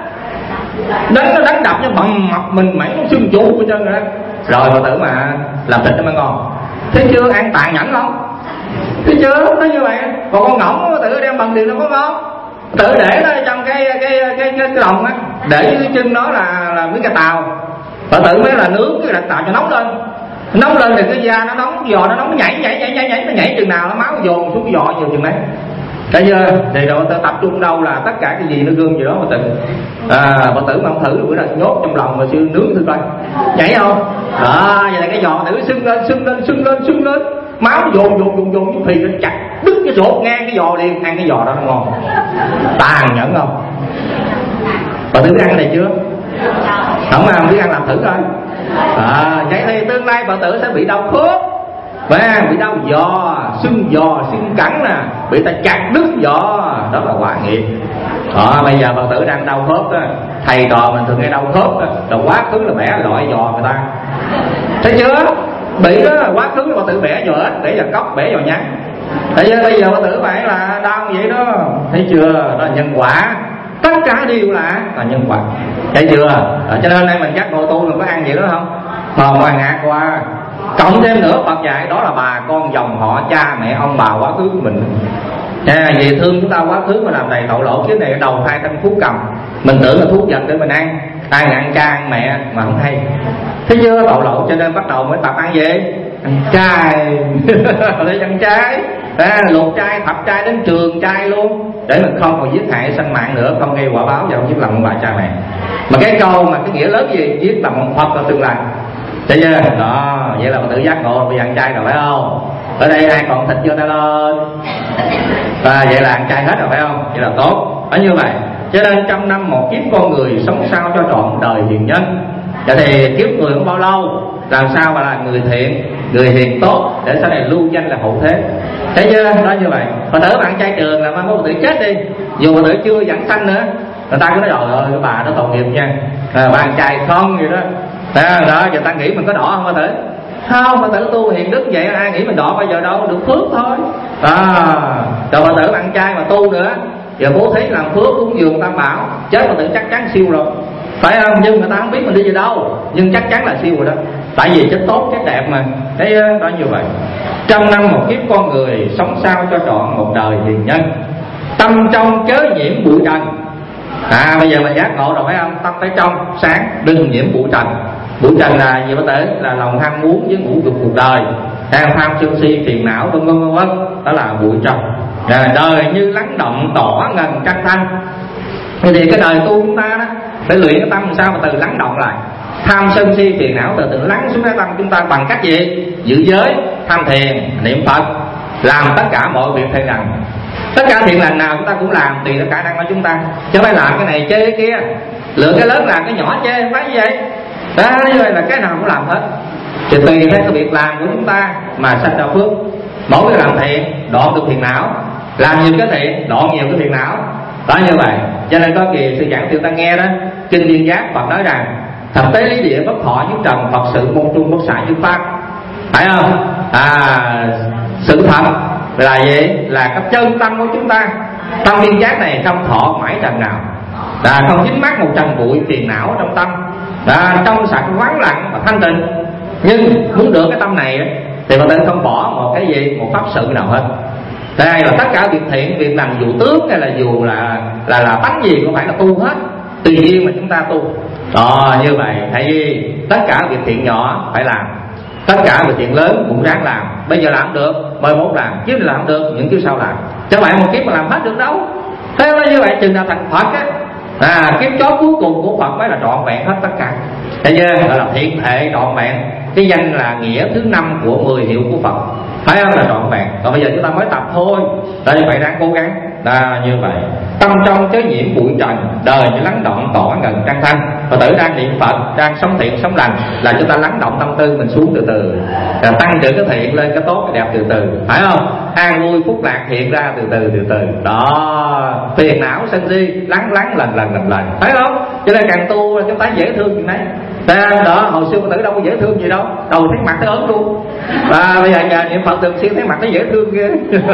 đánh nó đánh đập cho bằng mặt mình mẩy nó xương trụ của chân rồi đó. Rồi Phật tử mà làm thịt nó mới ngon. Thấy chưa? Ăn tàn nhẫn không? Thấy chưa? Nó như vậy. Còn con ngỗng Phật tử đem bằng tiền nó có ngon. Tự để nó trong cái cái cái cái, cái, cái lồng á, để dưới cái chân đó là là miếng cà tàu. Phật tử mới là nướng cái cà tàu cho nóng lên. Nóng lên thì cái da nó nóng, giò nó nóng, nhảy nhảy nhảy nhảy nhảy nó nhảy chừng nào nó máu dồn xuống cái giò nhiều chừng đấy. Thấy chưa? Thì rồi ta tập trung đâu là tất cả cái gì nó gương gì đó Phật tử. À, Phật tử mà không thử bữa nào nhốt trong lòng mà sư nướng thử coi. Nhảy không? À, vậy là cái giò thử sưng lên sưng lên sưng lên sưng lên, máu dồn dồn dồn dồn thì nó chặt đứt cái ruột ngang cái giò liền, ăn cái giò đó nó ngon. Tàn nhẫn không? Phật tử biết ăn cái này chưa? Không ai biết ăn làm thử coi. À, vậy thì tương lai Phật tử sẽ bị đau khớp, và bị đau giò, sưng giò, sưng cẳng nè, bị ta chặt đứt giò, đó là quả nghiệp. À, bây giờ Phật tử đang đau khớp đó, thầy trò mình thường hay đau khớp đó, là quá khứ là bẻ loại giò người ta. Thấy chưa? Bị đó là quá khứ là Phật tử bẻ giò ếch, bẻ giò cóc, bẻ giò nhắn. Thấy chưa? Bây giờ Phật tử phải là đau vậy đó. Thấy chưa? Đó là nhân quả. Tất cả đều là, là nhân quả. Thấy chưa? À, cho nên nay mình chắc ngồi tu mình có ăn vậy đó không? Hồn hoàng ngạc qua. Cộng thêm nữa Phật dạy đó là bà con dòng họ cha mẹ ông bà quá khứ của mình. À, vì thương chúng ta quá khứ mà làm đầy tội lỗi, cái này đầu thai tăng phú cầm. Mình tưởng là thuốc vật để mình ăn, ai ăn cha ăn mẹ mà không hay. Thấy chưa? Tội lỗi cho nên bắt đầu mới tập ăn gì? Ăn chay. Để ăn chay. À, luộc chay, thập chay đến trường chay luôn, để mình không còn giết hại sanh mạng nữa, không gây quả báo và không giết lòng ông bà cha mẹ. Mà cái câu mà cái nghĩa lớn gì? Giết lòng ông Phật ở tương lai. thấy chưa? Đó, vậy là Phật tử giác ngộ bây giờ ăn chay rồi phải không? Ở đây ai còn thịt chưa ta lên? À, vậy là ăn chay hết rồi phải không? Vậy là tốt. Ở như vậy, cho nên trăm năm một kiếp con người sống sao cho trọn đời hiền nhân. Vậy thì kiếp người không bao lâu, làm sao mà là người thiện, người hiền tốt để sau này lưu danh là hậu thế. Thấy chưa? Đó như vậy. Phật tử bạn chay trường là mai mốt Phật tử chết đi, dù Phật tử chưa giảng sanh nữa, người ta cứ nói trời ơi cái bà nó tội nghiệp nha, à, bà ăn chay không vậy đó. À, đó giờ ta nghĩ mình có đỏ không Phật tử? Không, Phật tử tu hiền đức vậy ai nghĩ mình đỏ bao giờ đâu, được phước thôi. À, rồi Phật tử ăn chay mà tu nữa, giờ bố thí làm phước cúng dường tam bảo, chết Phật tử chắc chắn siêu rồi, phải không? Nhưng người ta không biết mình đi về đâu, nhưng chắc chắn là siêu rồi đó, tại vì chết tốt chết đẹp mà. Thấy đó như vậy. Trăm năm một kiếp con người sống sao cho trọn một đời hiền nhân, tâm trong chớ nhiễm bụi trần. À bây giờ mình giác ngộ rồi phải không? Tâm phải trong sáng, đừng nhiễm bụi trần. Bụi trần là gì Phật tử? Là lòng ham muốn với ngũ dục cuộc đời, tham tham sân si phiền não vân vân vân vân, đó là bụi trần. À, đời như lắng động tỏ ngần trăng thanh. Thì cái đời tu chúng ta đó phải luyện cái tâm làm sao mà từ lắng động lại, tham sân si phiền não từ từ lắng xuống cái tâm chúng ta bằng cách gì? Giữ giới, tham thiền, niệm Phật, làm tất cả mọi việc thiện lành. Tất cả thiện lành nào chúng ta cũng làm tùy theo khả năng của chúng ta, chứ phải làm cái này chê cái kia, lựa cái lớn làm cái nhỏ chê, không phải như vậy. Đó như vậy là cái nào cũng làm hết, thì tùy theo cái việc làm của chúng ta mà sanh ra phước. Mỗi cái làm thiện đoạn được phiền não, làm nhiều cái thiện đoạn nhiều cái phiền não. Đó như vậy. Cho nên có kỳ sư giảng tiêu ta nghe đó, kinh Viên Giác Phật nói rằng thực tế lý địa bất thọ nhất trần, Phật sự môn trung bất xả như pháp, phải không? À, sự thật là gì? Là cái chân tâm của chúng ta. Tâm Viên Giác này không thọ mãi trần nào, là không dính mắc một trần bụi phiền não trong tâm, là trong sạch vắng lặng và thanh tịnh. Nhưng muốn được cái tâm này thì Phật tử không bỏ một cái gì, một pháp sự nào hết. Đây là tất cả việc thiện, việc làm dù tướng hay là dù là là là tánh gì cũng phải là tu hết, tùy duyên mà chúng ta tu. Đó như vậy. Tại vì tất cả việc thiện nhỏ phải làm, tất cả việc thiện lớn cũng ráng làm. Bây giờ làm được mời mốt làm, chứ làm được những kiếp sau làm, chứ phải một kiếp mà làm hết được đâu. Thế là như vậy, chừng nào thành Phật á, à, kiếp chót cuối cùng của Phật mới là trọn vẹn hết tất cả. Thấy chưa? Gọi là thiện thể trọn vẹn. Cái danh là nghĩa thứ năm của mười hiệu của Phật, phải không? Là trọn vẹn. Còn bây giờ chúng ta mới tập thôi, đây phải ráng cố gắng. Là như vậy. Tâm trong chớ nhiễm bụi trần, đời như lắng động tỏ ngần trăng thanh. Phật tử đang niệm Phật, đang sống thiện sống lành, là chúng ta lắng động tâm tư mình xuống từ từ, là tăng trưởng cái thiện lên, cái tốt cái đẹp từ từ, phải không? An vui phúc lạc hiện ra từ từ từ từ. Đó, phiền não sân si lắng lắng lần lần lần lần, phải không? Cho nên càng tu là chúng ta dễ thương chuyện đấy. Đó, hồi xưa Phật tử đâu có dễ thương gì đâu, đầu thấy mặt thấy ớn luôn. Và bây giờ nhờ niệm Phật thường xuyên thấy mặt thấy dễ thương kia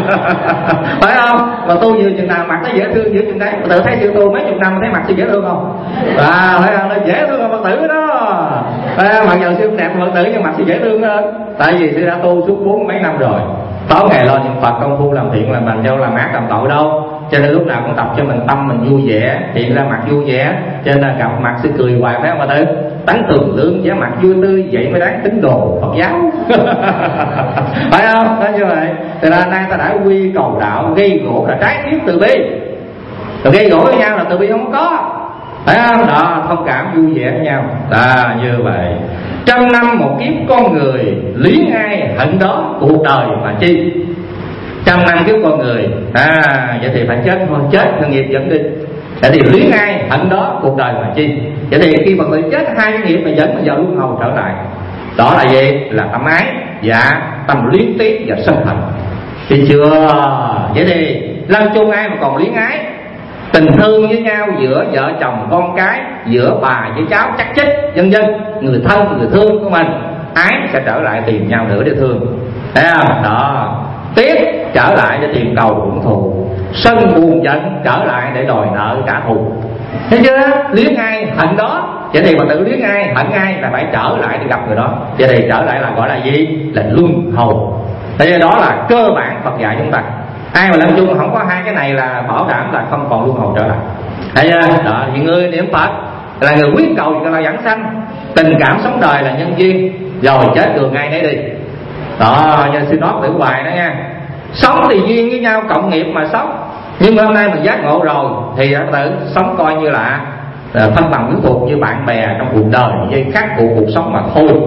phải không? Mà tu nhiều chừng nào mặt thấy dễ thương dữ chừng đấy. Phật tử thấy sư tu mấy chục năm thấy mặt sư dễ thương không? À, phải không? Nó dễ thương hơn Phật tử đó. À, mặc dù sư không đẹp Phật tử nhưng mặt sư dễ thương hơn, tại vì sư đã tu suốt bốn mấy năm rồi, tối ngày lo niệm Phật công phu làm thiện làm lành đâu làm ác làm tội đâu. Cho nên lúc nào cũng tập cho mình tâm mình vui vẻ, hiện ra mặt vui vẻ, cho nên là gặp mặt sư cười hoài, phải không Phật tử? Tánh tường lương vẻ mặt vui tươi, vậy mới đáng tín đồ Phật giáo phải không? Đó như vậy. Thì là nay ta đã quy cầu đạo, gây gỗ là trái thiếu từ bi, rồi gây gỗ với nhau là từ bi không có, phải không? Đó, thông cảm vui vẻ với nhau. À, như vậy. Trăm năm một kiếp con người, luyến ai hận đó cuộc đời mà chi. Trăm năm kiếp con người, à vậy thì phải chết thôi, chết thân nghiệp dẫn đi. Vậy thì luyến ai hận đó cuộc đời mà chi. Vậy thì khi mà người chết hai cái nghiệp mà dẫn mà vào luân hồi trở lại, đó là gì? Là tâm ái, dạ, tâm luyến tiếc và sân hận. Thì chưa? Vậy thì lâm chung ai mà còn luyến ái, tình thương với nhau giữa vợ chồng con cái, giữa bà với cháu chắc chích vân vân, người thân người thương của mình, ái sẽ trở lại tìm nhau nữa để thương, thấy không? Đó, tiếc trở lại để tìm cầu hưởng thù, sân buồn giận trở lại để đòi nợ trả thù. Thấy chưa? Luyến ai hận đó. Vậy thì mà tự luyến ai hận ai là phải trở lại để gặp người đó. Vậy thì trở lại là gọi là gì? Là luân hồi. Thế đó là cơ bản Phật dạy chúng ta. Ai mà lâm chung không có hai cái này là bảo đảm là không còn luân hồi trở lại. Thấy chưa? Đó, những người niệm Phật là người quyết cầu gì là giảng sanh, tình cảm sống đời là nhân duyên, rồi chết đường ngay nấy đi. Đó, như xin nói tự hoài đó nha. Sống thì duyên với nhau, cộng nghiệp mà sống. Nhưng mà hôm nay mình giác ngộ rồi thì đã tự sống coi như là thân bằng quyến thuộc, như bạn bè trong cuộc đời, dây khắc của cuộc sống mà thôi.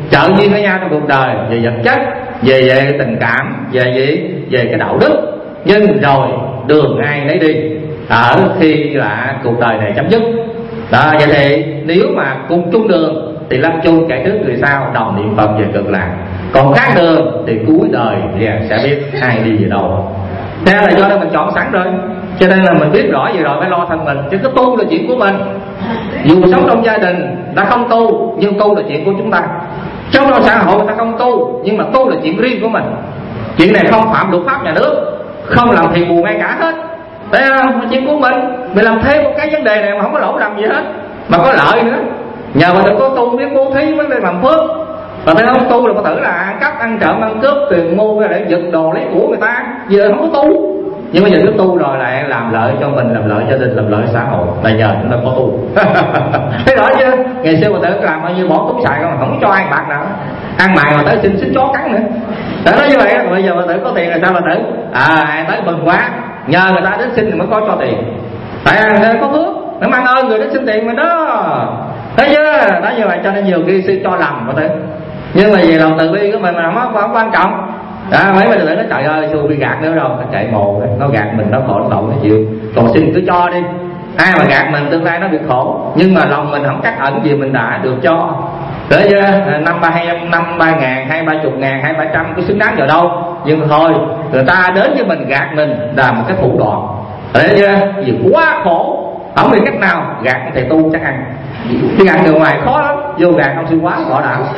trợ duyên với nhau trong cuộc đời, về vật chất, về về tình cảm, về gì, về cái đạo đức. Nhưng rồi đường ai nấy đi ở khi là cuộc đời này chấm dứt. Đó, vậy thì nếu mà cùng chung đường thì lâm chung kẻ trước người sau, đồng niệm Phật về cực lạc. Còn khác đường thì cuối đời sẽ biết ai đi về đâu. Thế là do đó mình chọn sẵn rồi, cho nên là mình biết rõ vậy rồi phải lo thân mình. Chứ cái tu là chuyện của mình. Dù sống trong gia đình đã không tu, nhưng tu là chuyện của chúng ta. Sống trong xã hội người ta không tu, nhưng mà tu là chuyện riêng của mình. Chuyện này không phạm luật pháp nhà nước, không làm thiền bù ngay cả hết. Thấy không? Là chuyện của mình. Mình làm thêm một cái vấn đề này mà không có lỗ lầm gì hết, mà có lợi nữa. Nhờ mà đừng có tu biết bố thí vấn đề làm phước. Và thấy không, tu là có tử là ăn cắp, ăn trộm, ăn cướp, tiền mua để giật đồ lấy của người ta. Giờ không có tu. Nhưng mà giờ cứ tu rồi lại làm lợi cho mình, làm lợi gia đình, làm lợi xã hội. Là nhờ chúng ta có tu. Thấy rõ chưa? Ngày xưa mà tử làm bao nhiêu bỏ túi xài không, không cho ăn bạc nào. Ăn mày mà tới xin xin chó cắn nữa. Tử nói như vậy, bây giờ mà tử có tiền là sao mà tử? À, tới mừng quá, nhờ người ta đến xin thì mới có cho tiền. Tại người có phước, nó mang ơn người đến xin tiền mình đó. Thấy chưa? Nói như vậy cho nên nhiều khi sư cho lầm mà tử. Nhưng mà về lòng từ bi của mình mà không, không quan trọng. Đó, mấy mình nói trời ơi sư bị gạt nữa rồi, nó chạy mồ, nó gạt mình nó khổ tội nó chịu. Còn xin cứ cho đi. Ai mà gạt mình tương lai nó bị khổ. Nhưng mà lòng mình không trắc ẩn gì mình đã được cho. Đấy chưa? Năm ba hai năm ba ngàn, hai ba chục ngàn, hai ba trăm có xứng đáng vào đâu. Nhưng mà thôi, người ta đến với mình gạt mình là một cái thủ đoạn. Đấy chưa? Vì quá khổ, không biết cách nào gạt thầy tu chắc ăn. Đi gạt người ngoài khó lắm, vô gạt ông sư quá bỏ đạo.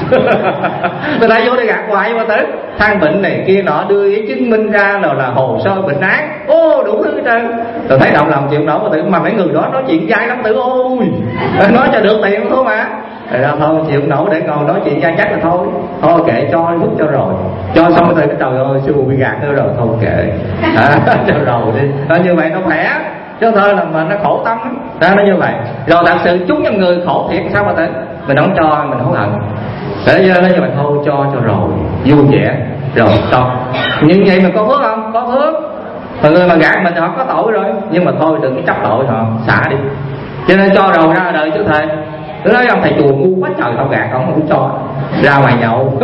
Người ta vô đi gạt hoài mà tới than bệnh này kia nọ, đưa ý chứng minh ra rồi là hồ sơ bệnh án, ô đủ thứ hết trơn. Rồi thấy động lòng chịu nổi mà tự mà mấy người đó nói chuyện dai lắm tự ôi nói cho được tiền thôi mà. Rồi ra thôi chịu nổi để ngồi nói chuyện dai chắc là thôi, thôi kệ cho vứt cho rồi, cho xong rồi cái trời ơi sư bị gạt nữa rồi thôi kệ à, cho rồi đi. Nó như vậy nó khỏe. Chứ thôi là mình nó khổ tâm đó, nó như vậy. Rồi thật sự chúng trong người khổ thiệt sao mà tới mình không cho mình hối hận. Để cho nó như vậy thôi cho cho rồi vui vẻ rồi cho. Nhưng vậy mình có phước không? Có phước. Mọi người mà gạt mình thì họ có tội rồi, nhưng mà thôi đừng có chấp tội họ, xả đi. Cho nên cho rồi ra đời chứ thầy. Tôi nói ông thầy chùa ngu quá trời tao gạt ông không cho ra ngoài nhậu.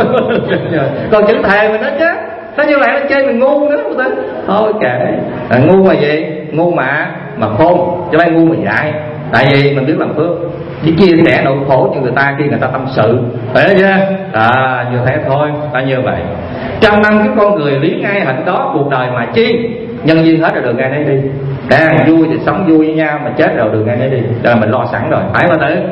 Còn chữ thề mình nói chứ nó như vậy nó chơi mình ngu nữa mà tính. Thôi kệ à, ngu mà gì ngu mà mà khôn chứ phải ngu mà dại. Tại vì mình biết làm phước, chỉ chia sẻ nỗi khổ cho người ta khi người ta tâm sự, phải chưa? À như thế thôi, ta như vậy. Trăm năm cái con người lý ngay hạnh đó, cuộc đời mà chi nhân duyên hết rồi đường ngay đấy đi. Đang vui thì sống vui với nhau, mà chết rồi đường ngay đấy đi. Đó là mình lo sẵn rồi, phải mà tới.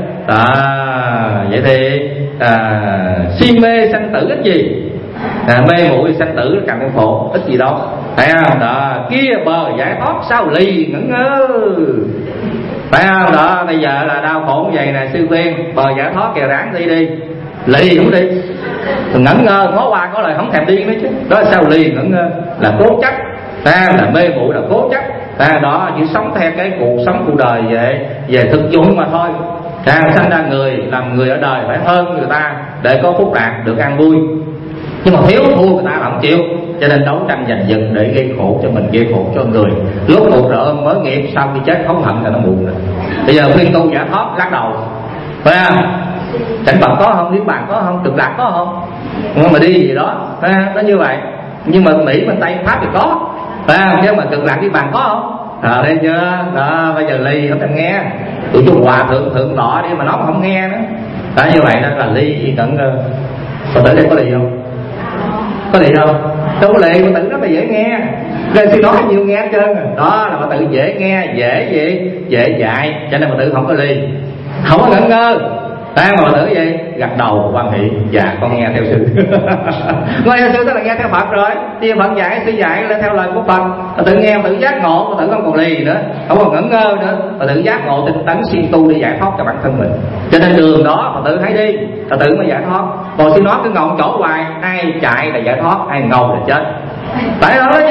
À vậy thì à, si mê sanh tử ít gì. À, mê muội sanh tử càng thêm khổ, ít gì đâu, phải không? Đó, kia bờ giải thoát sao lì ngẩn ngơ, phải không? Đó, bây giờ là đau khổ như vậy nè, sư khuyên bờ giải thoát kìa ráng đi đi, lì không đi, ngẩn ngơ ngó qua có lời không thèm đi nữa chứ. Đó là sao lì ngẩn ngơ, là cố chấp, à, là mê muội là cố chấp, à, đó chỉ sống theo cái cuộc sống cuộc đời về về thực dụng mà thôi. Đang sanh ra người làm người ở đời phải hơn người ta để có phúc lạc được an vui. Nhưng mà thiếu thua người ta là không chịu, cho nên đấu tranh giành giật để gây khổ cho mình, gây khổ cho người. Lúc cuộc rồi ôm mới nghiệp, sau khi chết không hận là nó buồn rồi. Bây giờ khuyên tu giải thoát lắc đầu, phải không? Cảnh Phật có không, niết bàn có không, cực lạc có không? Nhưng mà đi gì đó, phải không? Nó như vậy. Nhưng mà Mỹ bên Tây Pháp thì có, phải không? Nhưng mà cực lạc niết bàn có không? À, thấy chưa? Đó, bây giờ ly không thèm nghe. Tụi chung hòa thượng thượng tọa đi mà nó không nghe nữa. Đó như vậy đó là ly cẩn ngơ. Phật tử đây có ly không? Có lì đâu, đâu có lì, mà tự nó mà dễ nghe. Nên khi nói nhiều nghe hết trơn. Đó là mà tự dễ nghe, dễ gì, dễ dạy. Cho nên mà tự không có lì, không có ngẩn ngơ. Đang mà tự gì, gật đầu quan hệ, dạ con nghe theo sư. Nghe theo sư tức là nghe theo Phật rồi. Thì Phật dạy, sư dạy là theo lời của Phật. Mà tự nghe, mà tự giác ngộ, mà tự không còn lì nữa, không còn ngẩn ngơ nữa, mà tự giác ngộ tinh tấn siêng tu để giải thoát cho bản thân mình. Cho nên đường đó mà tự hãy đi, mà tự mới giải thoát. Còn sư nói cứ ngồi chỗ hoài, ai chạy là giải thoát, ai ngầu là chết. Tại đó như vậy đó,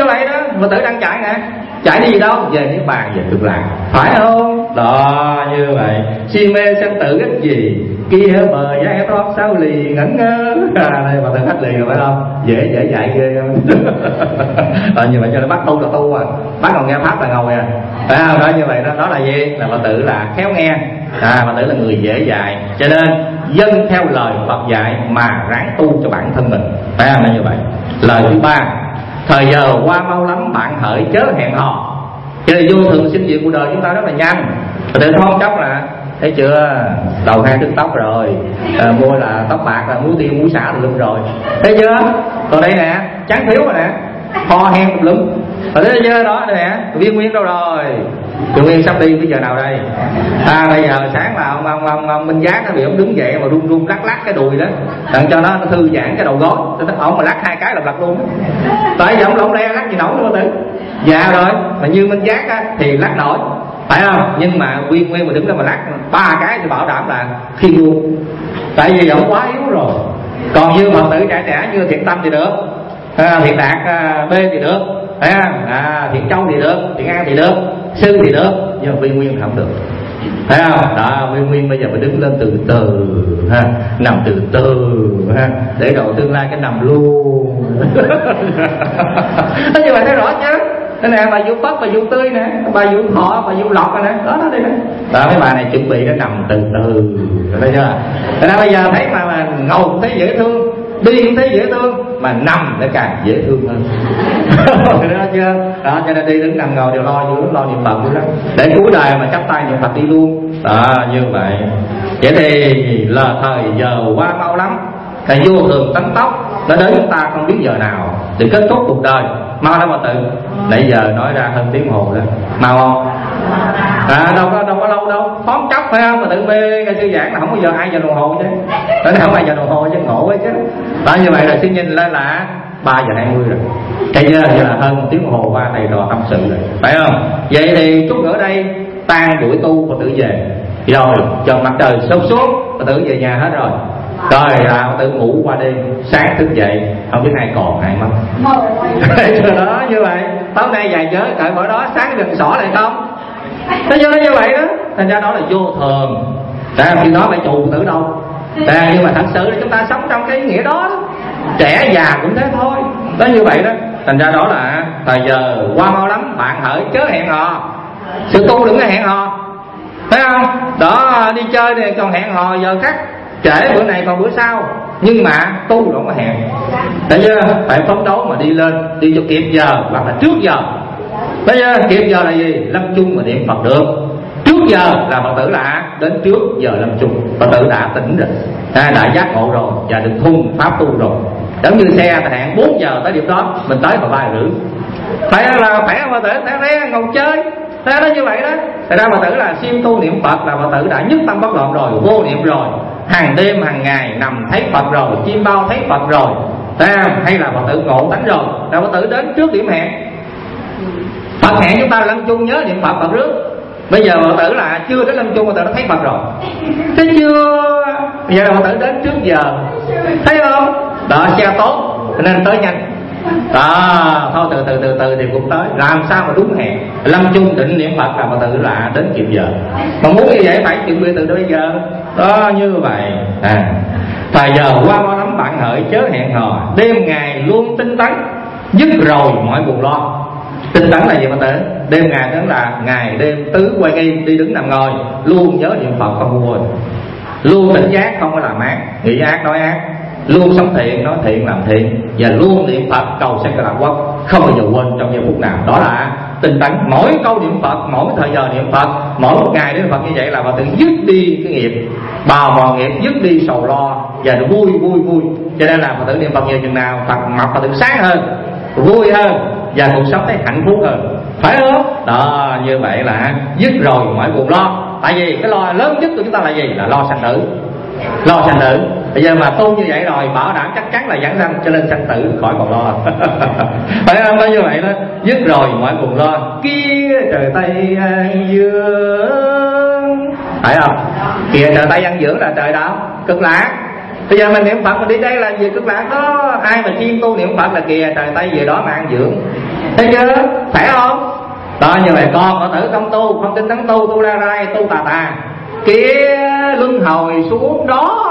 Phật tử đang chạy nè, chạy đi gì đâu, về niết bàn, về cực lạc, phải không? Đó, như vậy. Si mê sanh tử ích gì, kia bờ giải thoát sao lì ngẩn ngơ. À, đây Phật tử hết lì rồi phải không? Dễ dễ dạy ghê không? À, như vậy cho nó bắt tu là tu à, bắt còn nghe pháp là ngồi à. Phải không? Đó, như vậy đó, đó là gì? Là Phật tử là khéo nghe, à, Phật tử là người dễ dạy, cho nên dân theo lời Phật dạy mà ráng tu cho bản thân mình, phải không? Là như vậy. Lời thứ ba, thời giờ qua mau lắm bạn hỡi chớ hẹn hò. Cho nên vô thường sinh diệt cuộc đời chúng ta rất là nhanh. Phật tử thoáng chốc là thấy chưa, đầu hai đứt tóc rồi, à, mua là tóc bạc là muối tiêu muối xả luôn rồi, thấy chưa? Còn đây nè, trắng thiếu rồi nè, ho hen một lum, rồi thấy chưa? Đó đây nè, viên nguyên đâu rồi? Viên nguyên sắp đi bây giờ nào đây? À, bây giờ sáng là ông ông ông, ông Minh Giác nó bị ông đứng dậy mà run run lắc lắc cái đùi đó, đặng cho nó, nó thư giãn cái đầu gối. Ông mà lắc hai cái là lật luôn. Tại giờ ông lông le lắc gì nổi nữa tử. Dạ rồi, mà như Minh Giác á, thì lắc nổi, phải không? Nhưng mà Nguyên Nguyên mà đứng đó mà lắc ba cái thì bảo đảm là khi luôn. Tại vì ông quá yếu rồi. Còn như Phật tử trẻ trẻ như Thiện Tâm thì được, à, Thiện Đạt à, B thì được, phải không? À, Thiện Châu thì được, Thiện An thì được, Sư thì được, nhưng mà Nguyên Nguyên không được, phải không? Đó, Nguyên Nguyên bây giờ phải đứng lên từ từ ha, nằm từ từ ha, để đầu tương lai cái nằm luôn. Thế như vậy thấy rõ chứ? Đây nè, bà Vũ Bất, bà Vũ Tươi nè, bà Vũ Thọ, bà Vũ Lộc nè, đó đó đây nè. Đó, mấy bà này chuẩn bị nó nằm từ từ, thấy chưa? Thế nên bây giờ thấy mà, mà ngồi cũng thấy dễ thương, đi cũng thấy dễ thương, mà nằm nó càng dễ thương hơn. Đó chưa? Đó, cho nên đi đứng nằm ngồi đều lo dữ, lo niệm Phật dữ lắm. Để cuối đời mà chắp tay niệm Phật đi luôn. Đó, như vậy. Vậy thì là thời giờ qua mau lắm. Thầy vô thường tấn tốc, nó đến chúng ta không biết giờ nào để kết thúc cuộc đời. Mau lắm mà tự. Nãy giờ nói ra hơn tiếng hồ đó. Mau không? À, đâu có đâu có lâu đâu, phóng chốc phải không? Mà tự mê cái sư giảng là không bao giờ hai giờ đồng hồ chứ. Đó không hai giờ đồng hồ chứ ngộ quá chứ. Đó, như vậy là xin nhìn lên là ba giờ hai mươi rồi. Bây giờ là hơn một tiếng đồng hồ qua thầy trò tâm sự rồi, phải không? Vậy thì chút nữa đây tan buổi tu Phật tử về. Rồi chờ mặt trời sớm xuống, Phật tử về nhà hết rồi. Rồi là Phật tử ngủ qua đêm, sáng thức dậy không biết ai còn ai mất. Chưa đó, như vậy tối nay dài chớ cởi mỗi đó sáng đừng xỏ lại không. Thế cho nó như vậy đó, thành ra đó là vô thường. Tại khi đó phải trụ Phật tử đâu. À, nhưng mà thật sự là chúng ta sống trong cái ý nghĩa đó, đó. Trẻ già cũng thế thôi. Đó như vậy đó. Thành ra đó là thời giờ qua mau lắm, bạn hỡi chớ hẹn hò. Sự tu đừng có hẹn hò, thấy không? Đó, đi chơi thì còn hẹn hò giờ khác, trễ bữa này còn bữa sau. Nhưng mà tu đâu có hẹn, thấy chưa? Phải phấn đấu mà đi lên, đi cho kịp giờ hoặc là trước giờ. Thấy chưa? Kịp giờ là gì? Lâm chung mà niệm Phật được. Trước giờ là Phật tử là đến trước giờ lâm chung, Phật tử đã tỉnh rồi, à, đã giác ngộ rồi và được thung pháp tu rồi. Giống như xe hẹn bốn giờ tới điểm đó, mình tới vào ba rưỡi. Phải là khỏe Phật tử, thế đấy ngồi chơi. Thế đó như vậy đó. Thật ra Phật tử là siêng tu niệm Phật là Phật tử đã nhất tâm bất loạn rồi, vô niệm rồi, hàng đêm hàng ngày nằm thấy Phật rồi, chim bao thấy Phật rồi, hay là Phật tử ngộ tánh rồi, là Phật tử đến trước điểm hẹn. Phật hẹn chúng ta lâm chung nhớ niệm Phật Phật trước. Bây giờ Phật tử là chưa đến lâm chung Phật tử đã thấy Phật rồi, thấy chưa? Bây giờ là Phật tử đến trước giờ, thấy không? Đó, xe tốt nên tới nhanh. Đó, thôi từ từ từ từ thì cũng tới. Làm sao mà đúng hẹn lâm chung định niệm Phật là Phật tử là đến kịp giờ. Mà muốn như vậy phải chuẩn bị từ bây giờ. Đó, như vậy. À, thời giờ qua mau lắm bạn hỡi chớ hẹn hò, đêm ngày luôn tinh tấn, dứt rồi mọi buồn lo. Tinh tấn là gì Phật tử? Đêm ngày đó là ngày đêm tứ quay nghi, đi đứng nằm ngồi luôn nhớ niệm Phật không quên, luôn tỉnh giác không có làm ác, nghĩ ác nói ác, luôn sống thiện nói thiện làm thiện, và luôn niệm Phật cầu sanh cực lạc quốc, không bao giờ quên trong giây phút nào. Đó là tinh tấn. Mỗi câu niệm Phật, mỗi thời giờ niệm Phật, mỗi một ngày niệm Phật như vậy là Phật tử dứt đi cái nghiệp bào mòn nghiệp, dứt đi sầu lo và nó vui vui vui. Cho nên là Phật tử niệm Phật nhiều chừng nào Phật mặt Phật tử sáng hơn, vui hơn và cuộc sống thấy hạnh phúc hơn, phải không? Đó, như vậy là dứt rồi mọi buồn lo. Tại vì cái lo lớn nhất của chúng ta là gì? Là lo sanh tử, lo sanh tử. Bây giờ mà tu như vậy rồi bảo đảm chắc chắn là giảng sanh, cho nên sanh tử khỏi còn lo. Phải không? Nói như vậy đó, dứt rồi mọi buồn lo. Kia trời Tây An Dương, phải không? Kìa trời Tây An Dưỡng là trời đâu? Cực lạc. Bây giờ mình niệm Phật mình đi đây là gì? Cực lạc đó. Ai mà chuyên tu niệm Phật là kìa trời Tây về đó mà an dưỡng. thấy chưa, phải không? Đó, như vậy con có tử không tu, không tin tấn tu, tu ra rai, tu tà tà kia luân hồi xuống đó.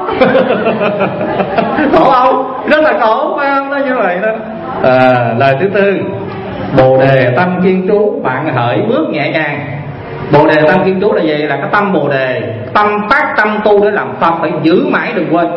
Khổ không? Rất là khổ, phải không? Nó như vậy đó. À, lời thứ tư, bồ đề tâm kiên trú, bạn hỡi bước nhẹ nhàng. Bồ đề tâm kiên trú là gì? Là cái tâm bồ đề, tâm phát tâm tu để làm Phật, phải giữ mãi đừng quên.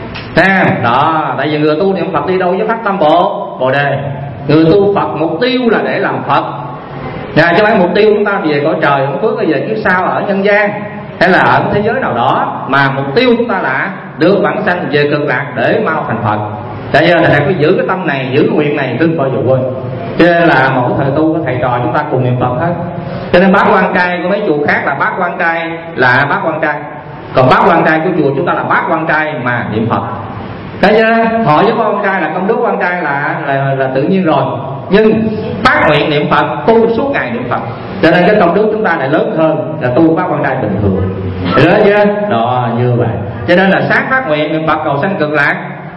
Nè, đó, tại vì người tu niệm Phật đi đâu với phát tâm bộ bồ đề. Người tu Phật mục tiêu là để làm Phật. Nha, chứ phải mục tiêu chúng ta về cõi trời, không phước về kiếp sau ở nhân gian hay là ở thế giới nào đó, mà mục tiêu chúng ta là được bản sanh về cực lạc để mau thành Phật. Tại vì thầy phải giữ cái tâm này, giữ cái nguyện này, đừng bao giờ quên. Cho nên là mỗi thời tu có thầy trò chúng ta cùng niệm Phật hết. Cho nên bác quan trai của mấy chùa khác là bác quan trai là bác quan trai, còn bác quan trai của chùa chúng ta là bác quan trai mà niệm Phật. Thấy chưa? Họ với bác quan trai là công đức quan trai là, là là tự nhiên rồi, nhưng phát nguyện niệm Phật, tu suốt ngày niệm Phật, cho nên cái công đức chúng ta lại lớn hơn là tu bác quan trai bình thường. Hiểu chưa? Đó, như vậy. Cho nên là sáng phát nguyện niệm Phật cầu sanh cực lạc,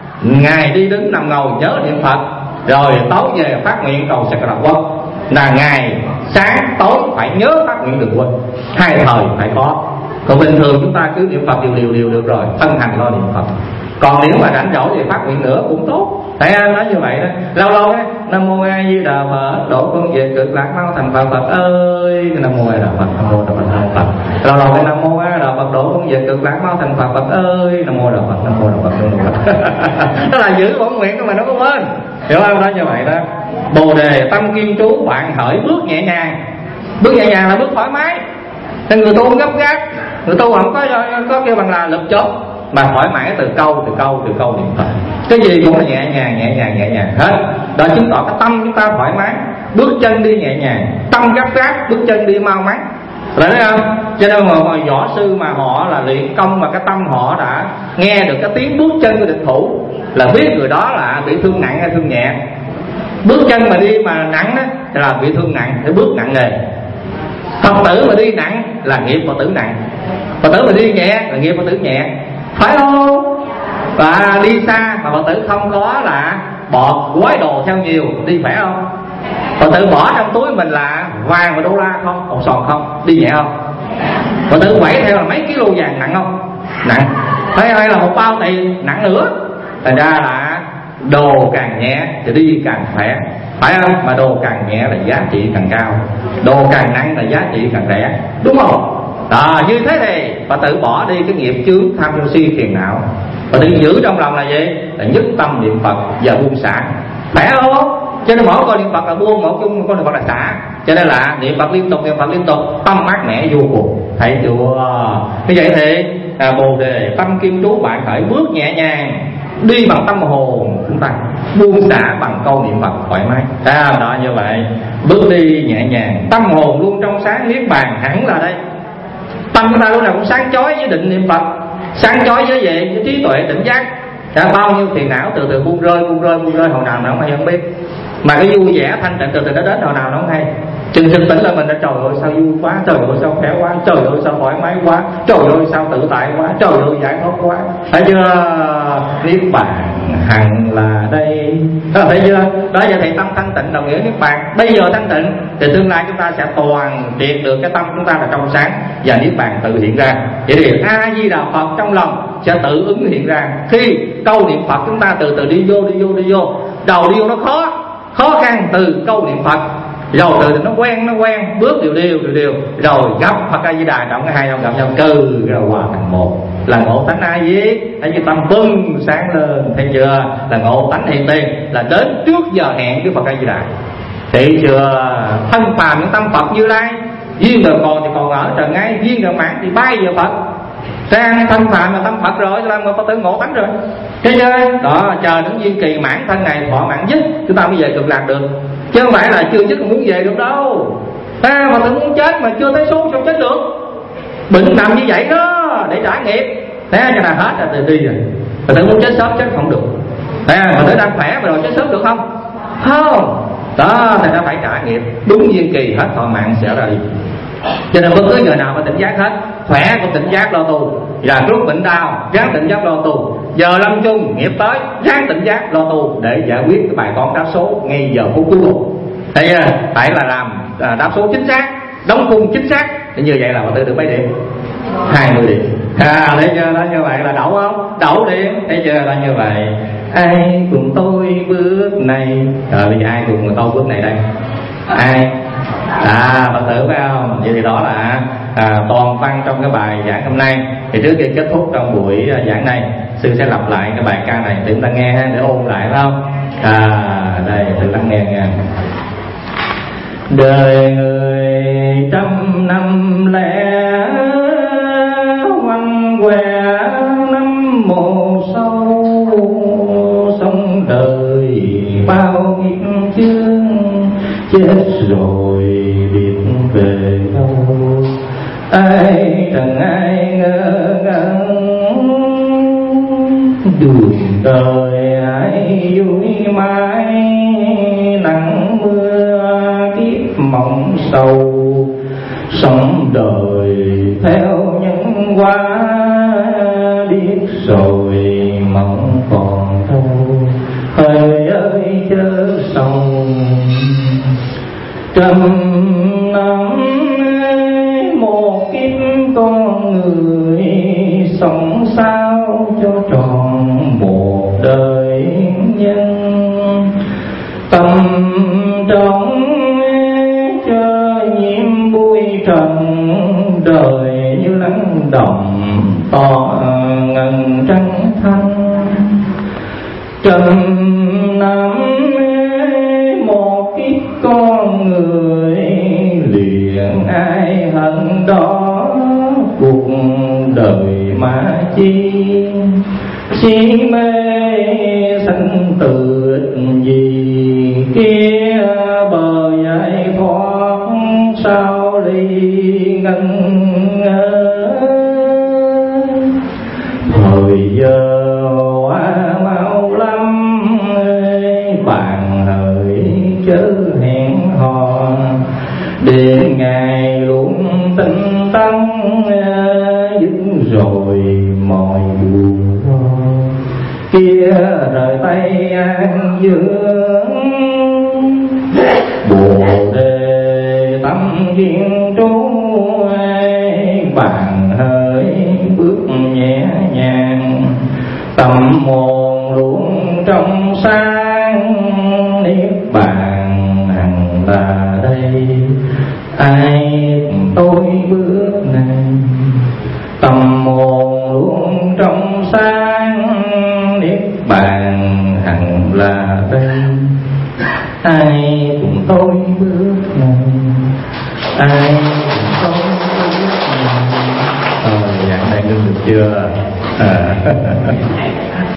ngày đi đứng nằm ngồi nhớ niệm Phật, rồi tối về phát nguyện cầu sanh cực lạc quốc. Là ngày sáng tối phải nhớ phát nguyện đừng quên, hai thời phải có. Còn bình thường chúng ta cứ niệm Phật điều điều điều được rồi, thân hành lo niệm Phật. Còn nếu mà rảnh rỗi thì phát nguyện nữa cũng tốt. Tại anh nói như vậy đó, lâu lâu đấy, Nam mô A Di Đà Phật, độ con về cực lạc mau thành Phật Phật ơi. Nam mô A Di Đà Phật, Nam mô A Di Đà Phật. Lâu lâu cái Nam mô A Di Đà Phật, độ con về cực lạc mau thành Phật Phật ơi. Nam mô A Di Đà Phật, Nam mô A Di Đà Phật, Nam mô A Di Đà Phật. Đó là giữ bổn nguyện của mình, nó có quên. Hiểu không? Đó như vậy đó. Bồ đề tâm kiên trú, bạn hỡi bước nhẹ nhàng. Bước nhẹ nhàng là bước thoải mái. Nên người tu không gấp gáp, người tu không có có kêu bằng là lực chốt, mà thoải mái từ câu từ câu từ câu niệm Phật. Cái gì cũng là nhẹ nhàng nhẹ nhàng nhẹ nhàng hết. Đó chứng tỏ cái tâm chúng ta thoải mái, bước chân đi nhẹ nhàng, tâm gấp gáp, bước chân đi mau mắn. Rồi thấy không? Cho nên mà, mà võ sư mà họ là luyện công mà cái tâm họ đã nghe được cái tiếng bước chân của địch thủ là biết người đó là bị thương nặng hay thương nhẹ. Bước chân mà đi mà nặng đó là bị thương nặng, để bước nặng nề. Phật tử mà đi nặng là nghiệp Phật tử nặng, Phật tử mà đi nhẹ là nghiệp Phật tử nhẹ, phải không? Và đi xa mà Phật tử không có là bọt gói đồ theo nhiều đi, phải không? Phật tử bỏ trong túi mình là vàng và đô la không, còn sòn không, đi nhẹ không? Phật tử quẩy theo là mấy ký lô vàng nặng không? Nặng. Thế hay là một bao tiền nặng nữa. Thành ra là đồ càng nhẹ thì đi càng khỏe, phải không? Mà đồ càng nhẹ là giá trị càng cao, đồ càng nặng là giá trị càng rẻ, đúng không? Đó, như thế thì Phật tử bỏ đi cái nghiệp chướng tham sân si phiền não. Phật tử giữ trong lòng là gì? Là nhất tâm niệm Phật và buông xả, phải không? Cho nên mỗi con niệm Phật là buông, mỗi con con niệm Phật là xả. Cho nên là niệm Phật liên tục, niệm Phật liên tục, tâm mát mẻ vô cùng. Thấy chưa? Như vậy thì à, bồ đề tâm kiên trú, bạn hãy bước nhẹ nhàng, đi bằng tâm hồn chúng ta, buông xả bằng câu niệm Phật thoải mái. À, đó như vậy, bước đi nhẹ nhàng, tâm hồn luôn trong sáng, niết bàn hẳn là đây. Tâm của ta lúc nào cũng sáng chói với định niệm Phật, sáng chói với gì? Với trí tuệ tỉnh giác. Đã bao nhiêu phiền não từ từ buông rơi, buông rơi, buông rơi, hồi nào nó không hay không biết. Mà cái vui vẻ thanh tịnh từ từ nó đến hồi nào nó không hay. Chừng chừng tỉnh là mình đã trời ơi sao vui quá, trời ơi sao khỏe quá, trời ơi sao thoải mái quá, trời ơi sao tự tại quá, trời ơi giải thoát quá. Thấy chưa? Niết bàn hằng là đây. Đó, thấy chưa? Đó giờ thì tâm thanh tịnh đồng nghĩa niết bàn. Bây giờ thanh tịnh thì tương lai chúng ta sẽ toàn triệt được cái tâm chúng ta là trong sáng và niết bàn tự hiện ra. Vậy thì A Di Đà Phật trong lòng sẽ tự ứng hiện ra. Khi câu niệm Phật chúng ta từ từ đi vô đi vô đi vô, đầu đi vô nó khó khó khăn từ câu niệm Phật, rồi từ từ nó quen nó quen bước đều đều đều đều rồi gấp Phật A Di Đà động cái hai ông gặp nhau cừ rồi hòa thành một, là ngộ tánh A Di. Thấy như tâm bừng sáng lên, thấy chưa? Là ngộ tánh hiện tiền, là đến trước giờ hẹn với Phật A Di Đà. Thấy chưa? Thân phàm những tâm Phật Như Lai, duyên đời còn thì còn ở trần ngay, duyên đời mãn thì bay về Phật. Sang thân phàm là tâm Phật rồi, làm một Phật tử ngộ tánh rồi. Thấy chưa? Đó, chờ đến duyên kỳ mãn thân này thọ mãn dứt, chúng ta mới về cực lạc được. Chứ không phải là chưa dứt muốn về được đâu. À, Phật tử muốn chết mà chưa tới số sao chết được. Bệnh nằm như vậy đó để trả nghiệp. Thế cho là hết rồi đi rồi. Phật tử muốn chết sớm chết không được. À, Phật tử đang khỏe mà rồi chết sớm được không? Không. Đó, thì ta phải trả nghiệp. Đúng duyên kỳ hết thọ mạng sẽ ra đi. Cho nên bất cứ người nào mà tỉnh giác hết, khỏe cũng tỉnh giác lo tu, và lúc bệnh đau ráng tỉnh giác lo tu, giờ lâm chung nghiệp tới ráng tỉnh giác lo tu để giải quyết cái bài toán đáp số ngay giờ phút cuối cùng. Thấy chưa? Phải là làm à, đáp số chính xác, đóng khung chính xác. Thì như vậy là Phật tử được mấy điểm? hai mươi điểm. À, thấy chưa? Đó, như vậy là đậu không? Đậu điểm. Thấy chưa? Đó, như vậy ai cùng tôi bước này. Rồi bây giờ ai cùng tôi bước này đây? Ai? À, Phật tử phải không? Vậy thì đó là à, toàn văn trong cái bài giảng hôm nay. Thì trước khi kết thúc trong buổi giảng này, sư sẽ lặp lại cái bài ca này để chúng ta nghe ha, để ôn lại phải không? À, đây thử lắng nghe nha. Đời người trăm năm lẻ quanh què năm mồ sâu, sống đời bao kiếp chương, chết rồi biết về đâu. Ai chẳng ai ngờ ngẩn đường đời ai vui mãi, nắng mưa kiếp mộng sâu, sống đời theo nhân quả, biết rồi mong còn đâu. Hỡi ơi chớ sầu trăm năm một kiếp con người, sống sao cho tròn một đời nhân. Tâm trong chơi nhiễm bụi trần, đời như lắng đồng to ngần trắng thanh. Trăm năm một kiếp con người, liền ai hận đó cuộc đời mà chi. Chi mê sanh tử gì, kia bờ giải thoát sao ly ngân ngơ. Thời giờ quá mau lắm, bàn hỡi chớ hẹn hò, để ngày luôn tinh tấn dứt rồi mọi buồn lo. Kia rời tay an dưỡng, bồ đề tâm duyên trú, bàn hỡi bước nhẹ nhàng, tâm hồn luôn trong sáng, niết bàn hằng là đây. Ai tôi bước này, tâm hồn luôn trong sáng, niết bàn hằng là đây. Ai cùng tôi bước này, ai cùng tôi bước này. Ờ, dạng này ngưng được chưa? À.